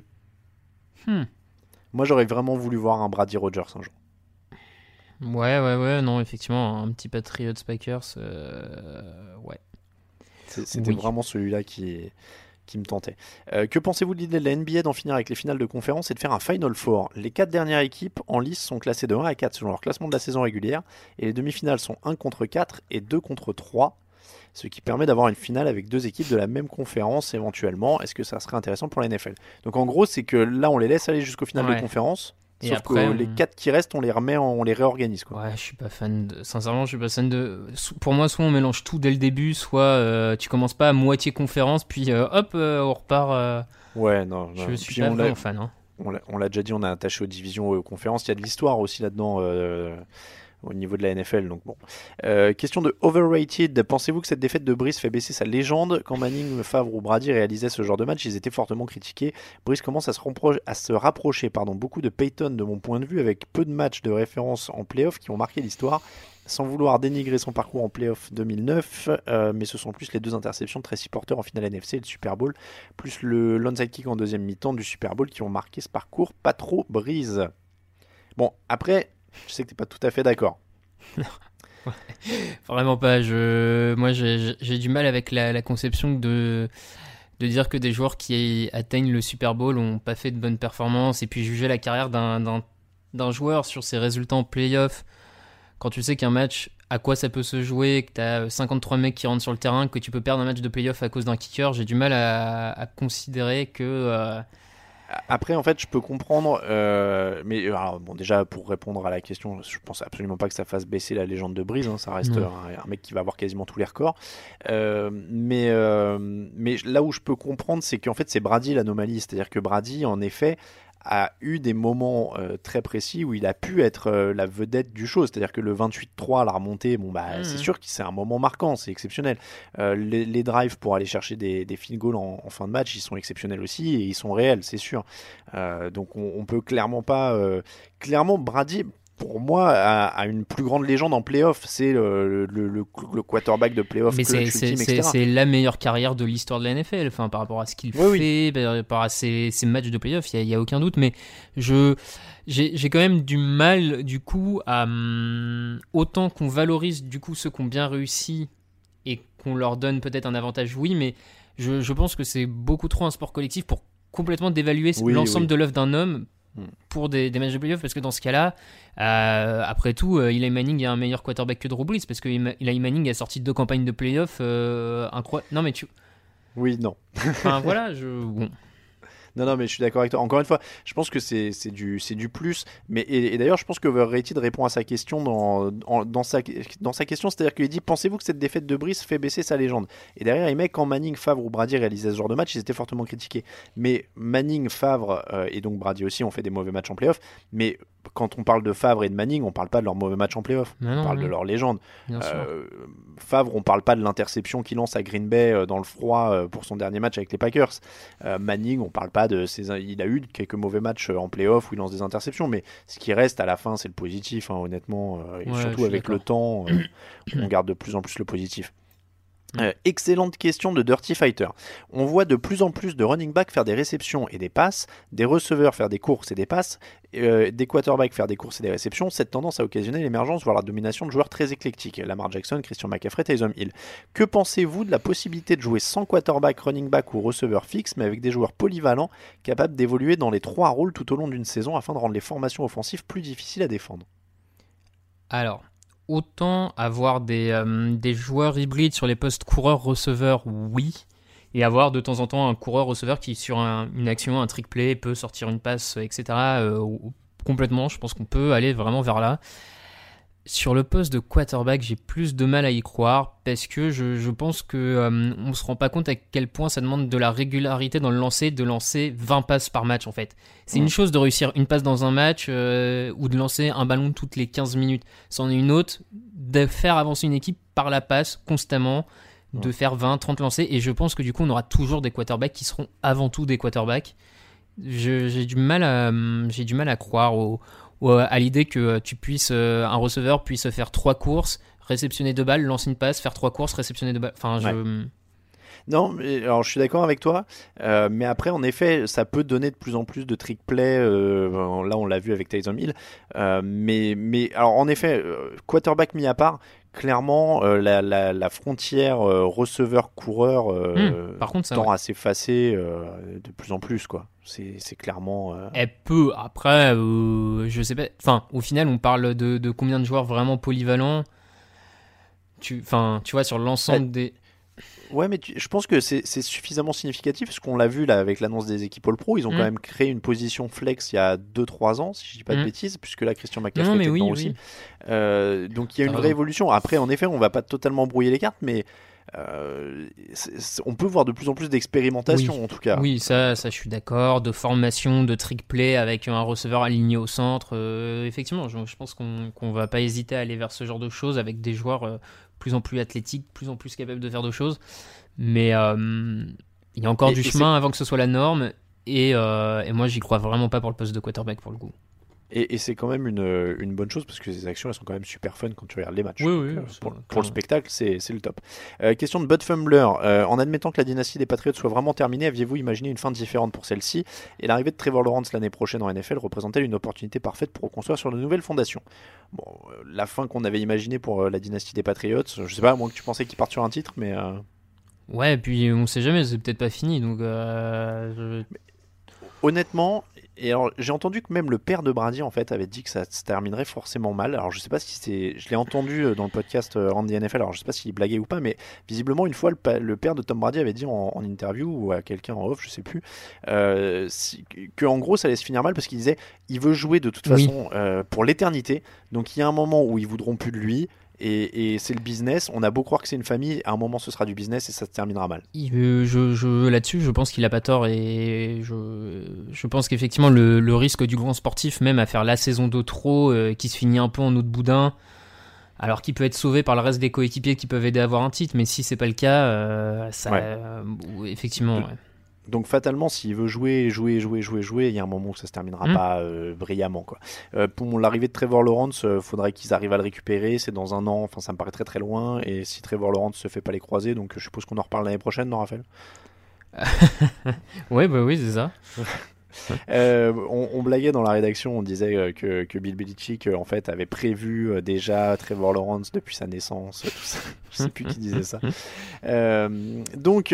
Moi j'aurais vraiment voulu voir un Brady Rodgers un jour. Ouais, non, effectivement, un petit Patriots Packers, ouais. C'était vraiment celui-là qui me tentait. Que pensez-vous de l'idée de la NBA d'en finir avec les finales de conférence et de faire un Final Four? Les 4 dernières équipes en lice sont classées de 1 à 4 selon leur classement de la saison régulière et les demi-finales sont 1 contre 4 et 2 contre 3, ce qui permet d'avoir une finale avec 2 équipes de la même conférence éventuellement. Est-ce que ça serait intéressant pour la NFL? Donc en gros, c'est que là, on les laisse aller jusqu'aux finales de conférence. Et sauf après, que les 4 qui restent, on les réorganise, quoi. Ouais, je suis pas fan sincèrement, je suis pas fan de. Pour moi, soit on mélange tout dès le début, soit tu commences pas à moitié conférence, puis hop, on repart. Ouais, non. Je suis pas vraiment fan. Hein. On l'a déjà dit, on a attaché aux divisions, aux conférences. Il y a de l'histoire aussi là-dedans. Au niveau de la NFL, donc bon. Question de Overrated. Pensez-vous que cette défaite de Brees fait baisser sa légende? Quand Manning, Favre ou Brady réalisaient ce genre de match, ils étaient fortement critiqués. Brees commence à se rapprocher beaucoup de Peyton de mon point de vue, avec peu de matchs de référence en playoff qui ont marqué l'histoire. Sans vouloir dénigrer son parcours en playoff 2009, mais ce sont plus les 2 interceptions de Tracy Porter en finale NFC et le Super Bowl, plus le onside kick en deuxième mi-temps du Super Bowl qui ont marqué ce parcours. Pas trop Brees. Bon, après, je sais que t'es pas tout à fait d'accord. Vraiment pas. Moi, j'ai du mal avec la conception de dire que des joueurs qui atteignent le Super Bowl ont pas fait de bonnes performances et puis juger la carrière d'un joueur sur ses résultats en playoff. Quand tu sais qu'un match, à quoi ça peut se jouer, que tu as 53 mecs qui rentrent sur le terrain, que tu peux perdre un match de playoff à cause d'un kicker, j'ai du mal à considérer que... Après, en fait, je peux comprendre, mais alors, bon, déjà, pour répondre à la question, je pense absolument pas que ça fasse baisser la légende de Brees, hein, ça reste un mec qui va avoir quasiment tous les records. Mais là où je peux comprendre, c'est qu'en fait, c'est Brady l'anomalie, c'est-à-dire que Brady, en effet, a eu des moments très précis où il a pu être la vedette du show, c'est-à-dire que le 28-3 à la remontée, c'est sûr que c'est un moment marquant, c'est exceptionnel. Les drives pour aller chercher des field goals en fin de match, ils sont exceptionnels aussi et ils sont réels, c'est sûr. Donc on peut clairement pas... clairement, Brady... pour moi, a une plus grande légende en playoff. C'est le quarterback de playoff. Mais clutch ultime, etc. c'est la meilleure carrière de l'histoire de la NFL, enfin, par rapport à ce qu'il fait, par rapport à ses matchs de playoff, il y a aucun doute. Mais j'ai quand même du mal, du coup, à autant qu'on valorise du coup ceux qui ont bien réussi et qu'on leur donne peut-être un avantage, oui, mais je pense que c'est beaucoup trop un sport collectif pour complètement dévaluer l'ensemble de l'œuvre d'un homme pour des matchs de playoff, parce que dans ce cas-là, après tout, Eli Manning est un meilleur quarterback que Drew Brees, parce que Eli Manning a sorti 2 campagnes de playoff incroyables. Non, mais Oui, non. Enfin, voilà, bon. Non, mais je suis d'accord avec toi. Encore une fois, je pense que c'est du plus. Mais, et d'ailleurs, je pense que Overrated répond à sa question dans sa question. C'est-à-dire qu'il dit: pensez-vous que cette défaite de Brees fait baisser sa légende? Et derrière, il met: quand Manning, Favre ou Brady réalisaient ce genre de match, ils étaient fortement critiqués. Mais Manning, Favre et donc Brady aussi ont fait des mauvais matchs en playoff. Mais quand on parle de Favre et de Manning, on parle pas de leurs mauvais matchs en playoff. On parle de leur légende. Favre, on parle pas de l'interception qu'il lance à Green Bay dans le froid pour son dernier match avec les Packers. Manning, on parle pas de il a eu quelques mauvais matchs en playoff où il lance des interceptions, mais ce qui reste à la fin, c'est le positif, hein, honnêtement. Et surtout avec le temps, on garde de plus en plus le positif. Excellente question de Dirty Fighter. On voit de plus en plus de running backs faire des réceptions et des passes, des receveurs faire des courses et des passes, des quarterbacks faire des courses et des réceptions. Cette tendance a occasionné l'émergence, voire la domination de joueurs très éclectiques. Lamar Jackson, Christian McCaffrey, Taysom Hill. Que pensez-vous de la possibilité de jouer sans quarterback, running back ou receveur fixe, mais avec des joueurs polyvalents capables d'évoluer dans les 3 rôles tout au long d'une saison afin de rendre les formations offensives plus difficiles à défendre? Alors, autant avoir des joueurs hybrides sur les postes coureur-receveur, oui, et avoir de temps en temps un coureur-receveur qui, sur une action, un trick play, peut sortir une passe, etc. Complètement, je pense qu'on peut aller vraiment vers là. Sur le poste de quarterback, j'ai plus de mal à y croire, parce que je pense qu'on ne se rend pas compte à quel point ça demande de la régularité dans le lancer, de lancer 20 passes par match en fait. C'est une chose de réussir une passe dans un match ou de lancer un ballon toutes les 15 minutes. C'en est une autre de faire avancer une équipe par la passe constamment, de faire 20, 30 lancers, et je pense que du coup on aura toujours des quarterbacks qui seront avant tout des quarterbacks. J'ai du mal à croire à l'idée que un receveur puisse faire 3 courses, réceptionner 2 balles, lancer une passe, faire 3 courses, réceptionner 2 balles. Enfin, Non, alors je suis d'accord avec toi, mais après, en effet, ça peut donner de plus en plus de trick play. Là, on l'a vu avec Taysom Hill. Mais alors, en effet, quarterback mis à part, clairement, la frontière receveur-coureur par contre, tend à s'effacer de plus en plus, quoi. C'est clairement. Elle peut. Après, je sais pas. Enfin, au final, on parle de combien de joueurs vraiment polyvalents. Tu vois, sur l'ensemble des. Ouais, mais je pense que c'est suffisamment significatif, parce qu'on l'a vu là avec l'annonce des équipes All-Pro. Ils ont quand même créé une position flex il y a 2-3 ans, si je dis pas de bêtises, puisque là Christian McCaffrey était dedans aussi. Donc il y a une vraie évolution. Après, en effet, on va pas totalement brouiller les cartes, mais on peut voir de plus en plus d'expérimentation en tout cas. Oui, ça je suis d'accord. De formation, de trick play avec un receveur aligné au centre. Effectivement, je pense qu'on va pas hésiter à aller vers ce genre de choses avec des joueurs plus en plus athlétiques, plus en plus capables de faire de choses. Mais il y a encore du chemin avant que ce soit la norme. Et moi, j'y crois vraiment pas pour le poste de quarterback pour le coup. Et c'est quand même une bonne chose, parce que ces actions elles sont quand même super fun quand tu regardes les matchs. Oui, pour le spectacle, c'est le top. Question de Bud Fumbler. En admettant que la dynastie des Patriots soit vraiment terminée, aviez-vous imaginé une fin différente pour celle-ci? Et l'arrivée de Trevor Lawrence l'année prochaine en NFL représentait une opportunité parfaite pour reconstruire sur de nouvelles fondations. Bon, la fin qu'on avait imaginée pour la dynastie des Patriots, je sais pas, à moins que tu pensais qu'ils partent sur un titre, mais. Ouais, et puis on sait jamais, c'est peut-être pas fini, donc. Honnêtement. Et alors, j'ai entendu que même le père de Brady en fait avait dit que ça se terminerait forcément mal. Alors je sais pas si je l'ai entendu dans le podcast Randy NFL. Alors je sais pas s'il blaguait ou pas, mais visiblement une fois le père de Tom Brady avait dit en interview ou à quelqu'un en off, je sais plus, que en gros ça allait se finir mal, parce qu'il disait il veut jouer de toute façon pour l'éternité. Donc il y a un moment où ils voudront plus de lui. Et c'est le business, on a beau croire que c'est une famille, à un moment ce sera du business et ça se terminera mal. Là-dessus, je pense qu'il a pas tort, et je pense qu'effectivement le risque du grand sportif, même à faire la saison de trop, qui se finit un peu en eau de boudin, alors qu'il peut être sauvé par le reste des coéquipiers qui peuvent aider à avoir un titre, mais si c'est pas le cas, effectivement. Donc fatalement, s'il veut jouer, il y a un moment où ça se terminera pas brillamment, quoi. Pour l'arrivée de Trevor Lawrence, faudrait qu'ils arrivent à le récupérer. C'est dans un an, enfin ça me paraît très très loin. Et si Trevor Lawrence se fait pas les croiser, donc je suppose qu'on en reparle l'année prochaine, non, Raphaël? Ouais, bah oui, c'est ça. On blaguait dans la rédaction, on disait que Bill Belichick en fait avait prévu déjà Trevor Lawrence depuis sa naissance, tout ça. Je sais plus qui disait ça. Donc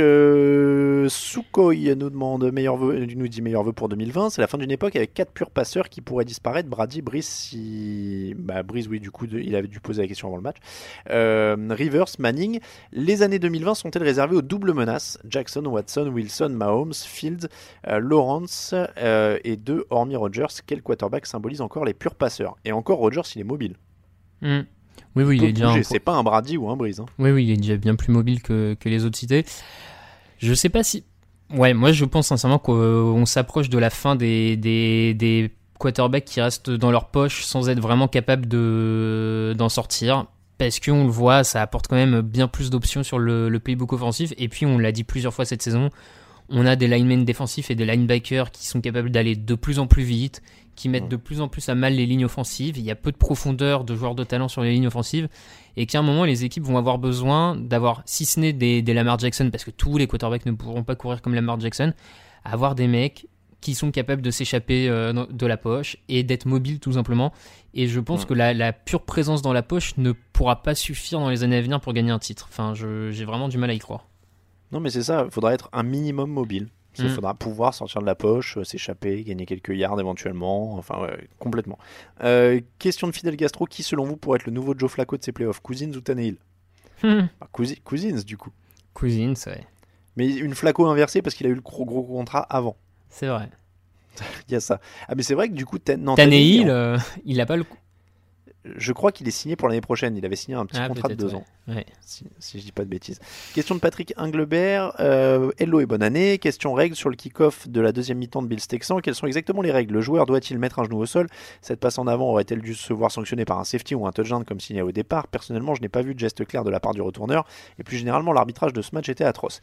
Sukhoi nous dit meilleur vœu pour 2020. C'est la fin d'une époque avec 4 purs passeurs qui pourraient disparaître. Brady, Brees, Brees, oui, du coup il avait dû poser la question avant le match. Rivers, Manning. Les années 2020 sont-elles réservées aux doubles menaces? Jackson, Watson, Wilson, Mahomes, Fields, Lawrence et 2 hormis Rodgers. Quel quarterback symbolise encore les purs passeurs? Et encore Rodgers, il est mobile. Oui, il est déjà. C'est pas un Brady ou un Brees. Hein. Oui, il est déjà bien plus mobile que les autres cités. Je sais pas si. Ouais, moi je pense sincèrement qu'on s'approche de la fin des quarterbacks qui restent dans leur poche sans être vraiment capables d'en sortir. Parce qu'on le voit, ça apporte quand même bien plus d'options sur le playbook offensif. Et puis on l'a dit plusieurs fois cette saison, on a des linemen défensifs et des linebackers qui sont capables d'aller de plus en plus vite, qui mettent de plus en plus à mal les lignes offensives. Il y a peu de profondeur de joueurs de talent sur les lignes offensives et qu'à un moment, les équipes vont avoir besoin d'avoir, si ce n'est des Lamar Jackson, parce que tous les quarterbacks ne pourront pas courir comme Lamar Jackson, avoir des mecs qui sont capables de s'échapper de la poche et d'être mobiles tout simplement. Et je pense que la pure présence dans la poche ne pourra pas suffire dans les années à venir pour gagner un titre. Enfin, j'ai vraiment du mal à y croire. Non, mais c'est ça, il faudra être un minimum mobile. Il faudra pouvoir sortir de la poche, s'échapper, gagner quelques yards éventuellement, enfin ouais, complètement. Question de Fidel Gastro, qui selon vous pourrait être le nouveau Joe Flacco de ses playoffs, Cousins ou Tannehill? Cousins du coup. Cousins, ouais. Mais une Flacco inversée parce qu'il a eu le gros contrat avant. C'est vrai. Il y a ça. Ah mais c'est vrai que du coup Tannehill, il a pas le coup. Je crois qu'il est signé pour l'année prochaine. Il avait signé un petit contrat de 2 ans. Ouais. Si je dis pas de bêtises. Question de Patrick Englebert. Hello et bonne année. Question règle sur le kick-off de la deuxième mi-temps de Bills Texans. Quelles sont exactement les règles? Le joueur doit-il mettre un genou au sol? Cette passe en avant aurait-elle dû se voir sanctionnée par un safety ou un touchdown comme signé au départ? Personnellement, je n'ai pas vu de geste clair de la part du retourneur. Et plus généralement, l'arbitrage de ce match était atroce.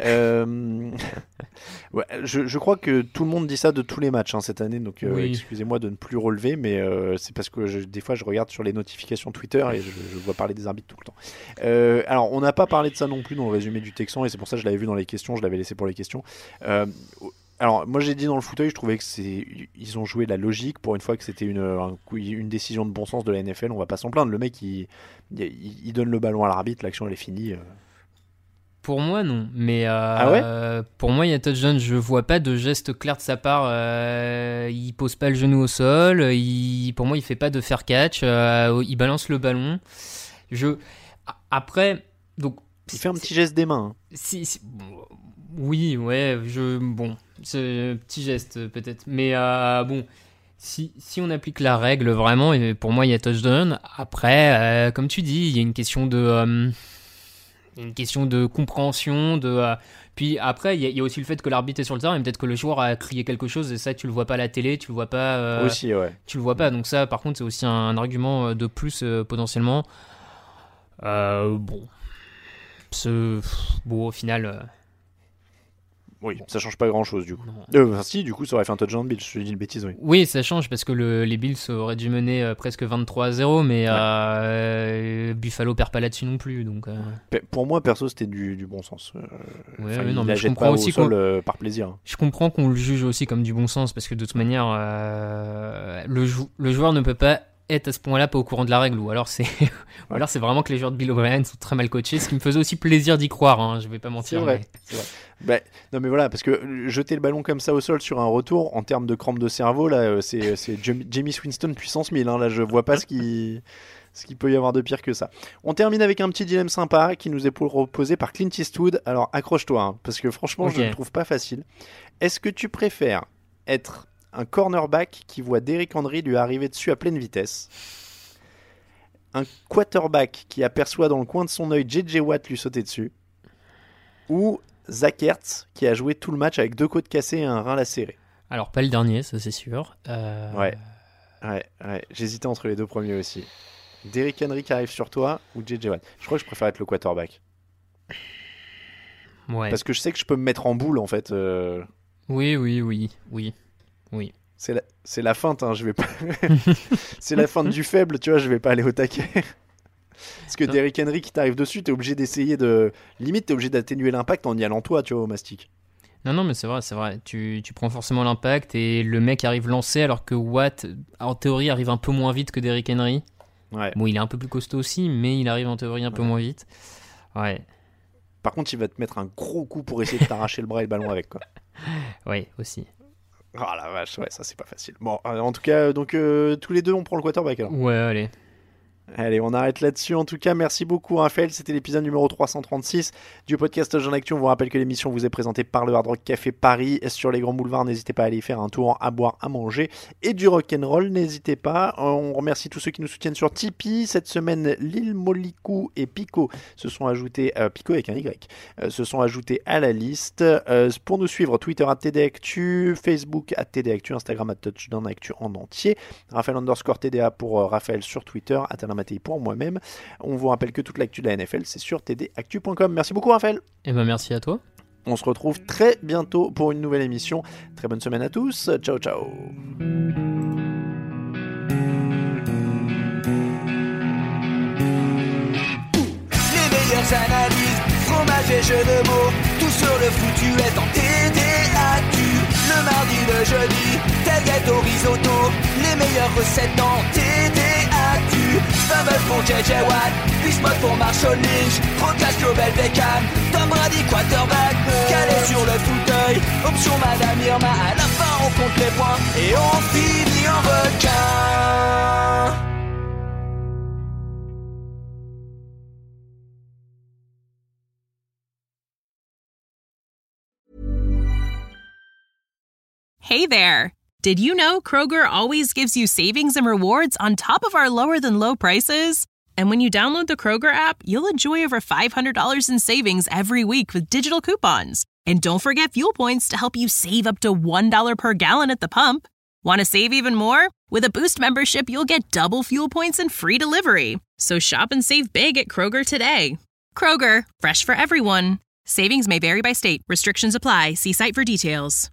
Ouais, je crois que tout le monde dit ça de tous les matchs cette année. Donc excusez-moi de ne plus relever. Mais c'est parce que des fois, je regarde sur les notifications Twitter et je vois parler des arbitres tout le temps. Alors on n'a pas parlé de ça non plus dans le résumé du Texan et c'est pour ça que je l'avais vu dans les questions, je l'avais laissé pour les questions. Alors moi j'ai dit dans le fauteuil, je trouvais que ils ont joué de la logique pour une fois que c'était une décision de bon sens de la NFL, on va pas s'en plaindre. Le mec il donne le ballon à l'arbitre, l'action elle est finie. Pour moi, non. Mais ouais pour moi, il y a touchdown. Je vois pas de geste clair de sa part. Il pose pas le genou au sol. Pour moi, il fait pas de fair catch. Il balance le ballon. Après, donc. Il fait un petit geste des mains. Oui, ouais. C'est un petit geste peut-être. Mais bon. Si on applique la règle vraiment, et pour moi, il y a touchdown. Après, comme tu dis, il y a une question de compréhension, puis après il y a aussi le fait que l'arbitre est sur le terrain et peut-être que le joueur a crié quelque chose et ça tu le vois pas à la télé, tu le vois pas aussi, ouais. Tu le vois pas, donc ça par contre c'est aussi un argument de plus potentiellement. Bon au final oui, ça change pas grand chose du coup. Si, du coup ça aurait fait un touchdown Bills, je te dis une bêtise, oui. Oui, ça change parce que les Bills auraient dû mener presque 23-0, mais Buffalo perd pas là-dessus non plus. Donc, pour moi, perso, c'était du bon sens. Non, mais je comprends aussi au sol, par plaisir. Je comprends qu'on le juge aussi comme du bon sens parce que de toute manière, le joueur ne peut pas être à ce point-là pas au courant de la règle, ou alors c'est vraiment que les joueurs de Bill O'Brien sont très mal coachés, ce qui me faisait aussi plaisir d'y croire, je vais pas mentir. C'est vrai. Non mais voilà, parce que jeter le ballon comme ça au sol sur un retour, en termes de crampe de cerveau, là, c'est Jameis Winston puissance 1000, là je vois pas ce qu'il peut y avoir de pire que ça. On termine avec un petit dilemme sympa qui nous est proposé par Clint Eastwood. Alors accroche-toi, parce que franchement je ne le trouve pas facile. Est-ce que tu préfères être un cornerback qui voit Derrick Henry lui arriver dessus à pleine vitesse, un quarterback qui aperçoit dans le coin de son œil J.J. Watt lui sauter dessus, ou Zach Ertz qui a joué tout le match avec 2 côtes cassées et un rein lacéré? Alors pas le dernier, ça c'est sûr. Ouais, j'hésitais entre les 2 premiers aussi. Derrick Henry qui arrive sur toi ou J.J. Watt? Je crois que je préfère être le quarterback. Ouais. Parce que je sais que je peux me mettre en boule en fait. Oui. C'est la feinte, hein, je vais pas. C'est la feinte du faible, tu vois, je vais pas aller au taquet. Parce que Derrick Henry qui t'arrive dessus, t'es obligé d'essayer de. Limite, t'es obligé d'atténuer l'impact en y allant toi, tu vois, au mastic. Non, mais c'est vrai. Tu prends forcément l'impact et le mec arrive lancé alors que Watt, en théorie, arrive un peu moins vite que Derrick Henry. Ouais. Bon, il est un peu plus costaud aussi, mais il arrive en théorie un peu moins vite. Ouais. Par contre, il va te mettre un gros coup pour essayer de t'arracher le bras et le ballon avec, quoi. Ouais, aussi. Oh la vache, ouais, ça c'est pas facile. Bon, en tout cas, donc tous les deux, on prend le quarterback alors. Ouais, allez. Allez, on arrête là-dessus. En tout cas, merci beaucoup Raphaël. C'était l'épisode numéro 336 du podcast Jean Actu. On vous rappelle que l'émission vous est présentée par le Hard Rock Café Paris sur les grands boulevards. N'hésitez pas à aller faire un tour, à boire, à manger et du rock'n'roll. N'hésitez pas. On remercie tous ceux qui nous soutiennent sur Tipeee. Cette semaine, Lil Molikou et Pico se sont ajoutés, Pico avec un Y, se sont ajoutés à la liste. Pour nous suivre, Twitter @TDActu, Facebook @TDActu, Instagram @TouchdownActu en entier. Raphaël_TDA pour Raphaël sur Twitter, Mattei pour moi-même. On vous rappelle que toute l'actu de la NFL, c'est sur tdactu.com. Merci beaucoup Raphaël. Et ben merci à toi. On se retrouve très bientôt pour une nouvelle émission. Très bonne semaine à tous. Ciao, ciao. Les meilleures analyses, fromage et jeux de mots, tout sur le foutu est en TDActu. Le mardi, le jeudi, tailgate au risotto, les meilleures recettes en TDActu. Fumble pour JJ Watt, Bismuth pour Marshall Lynch, Procast Global Beckham, Tom Brady quarterback, calé sur le fauteuil, option Madame Irma, à la fin on compte les points et on finit en requin. Hey there! Did you know Kroger always gives you savings and rewards on top of our lower-than-low prices? And when you download the Kroger app, you'll enjoy over $500 in savings every week with digital coupons. And don't forget fuel points to help you save up to $1 per gallon at the pump. Want to save even more? With a Boost membership, you'll get double fuel points and free delivery. So shop and save big at Kroger today. Kroger, fresh for everyone. Savings may vary by state. Restrictions apply. See site for details.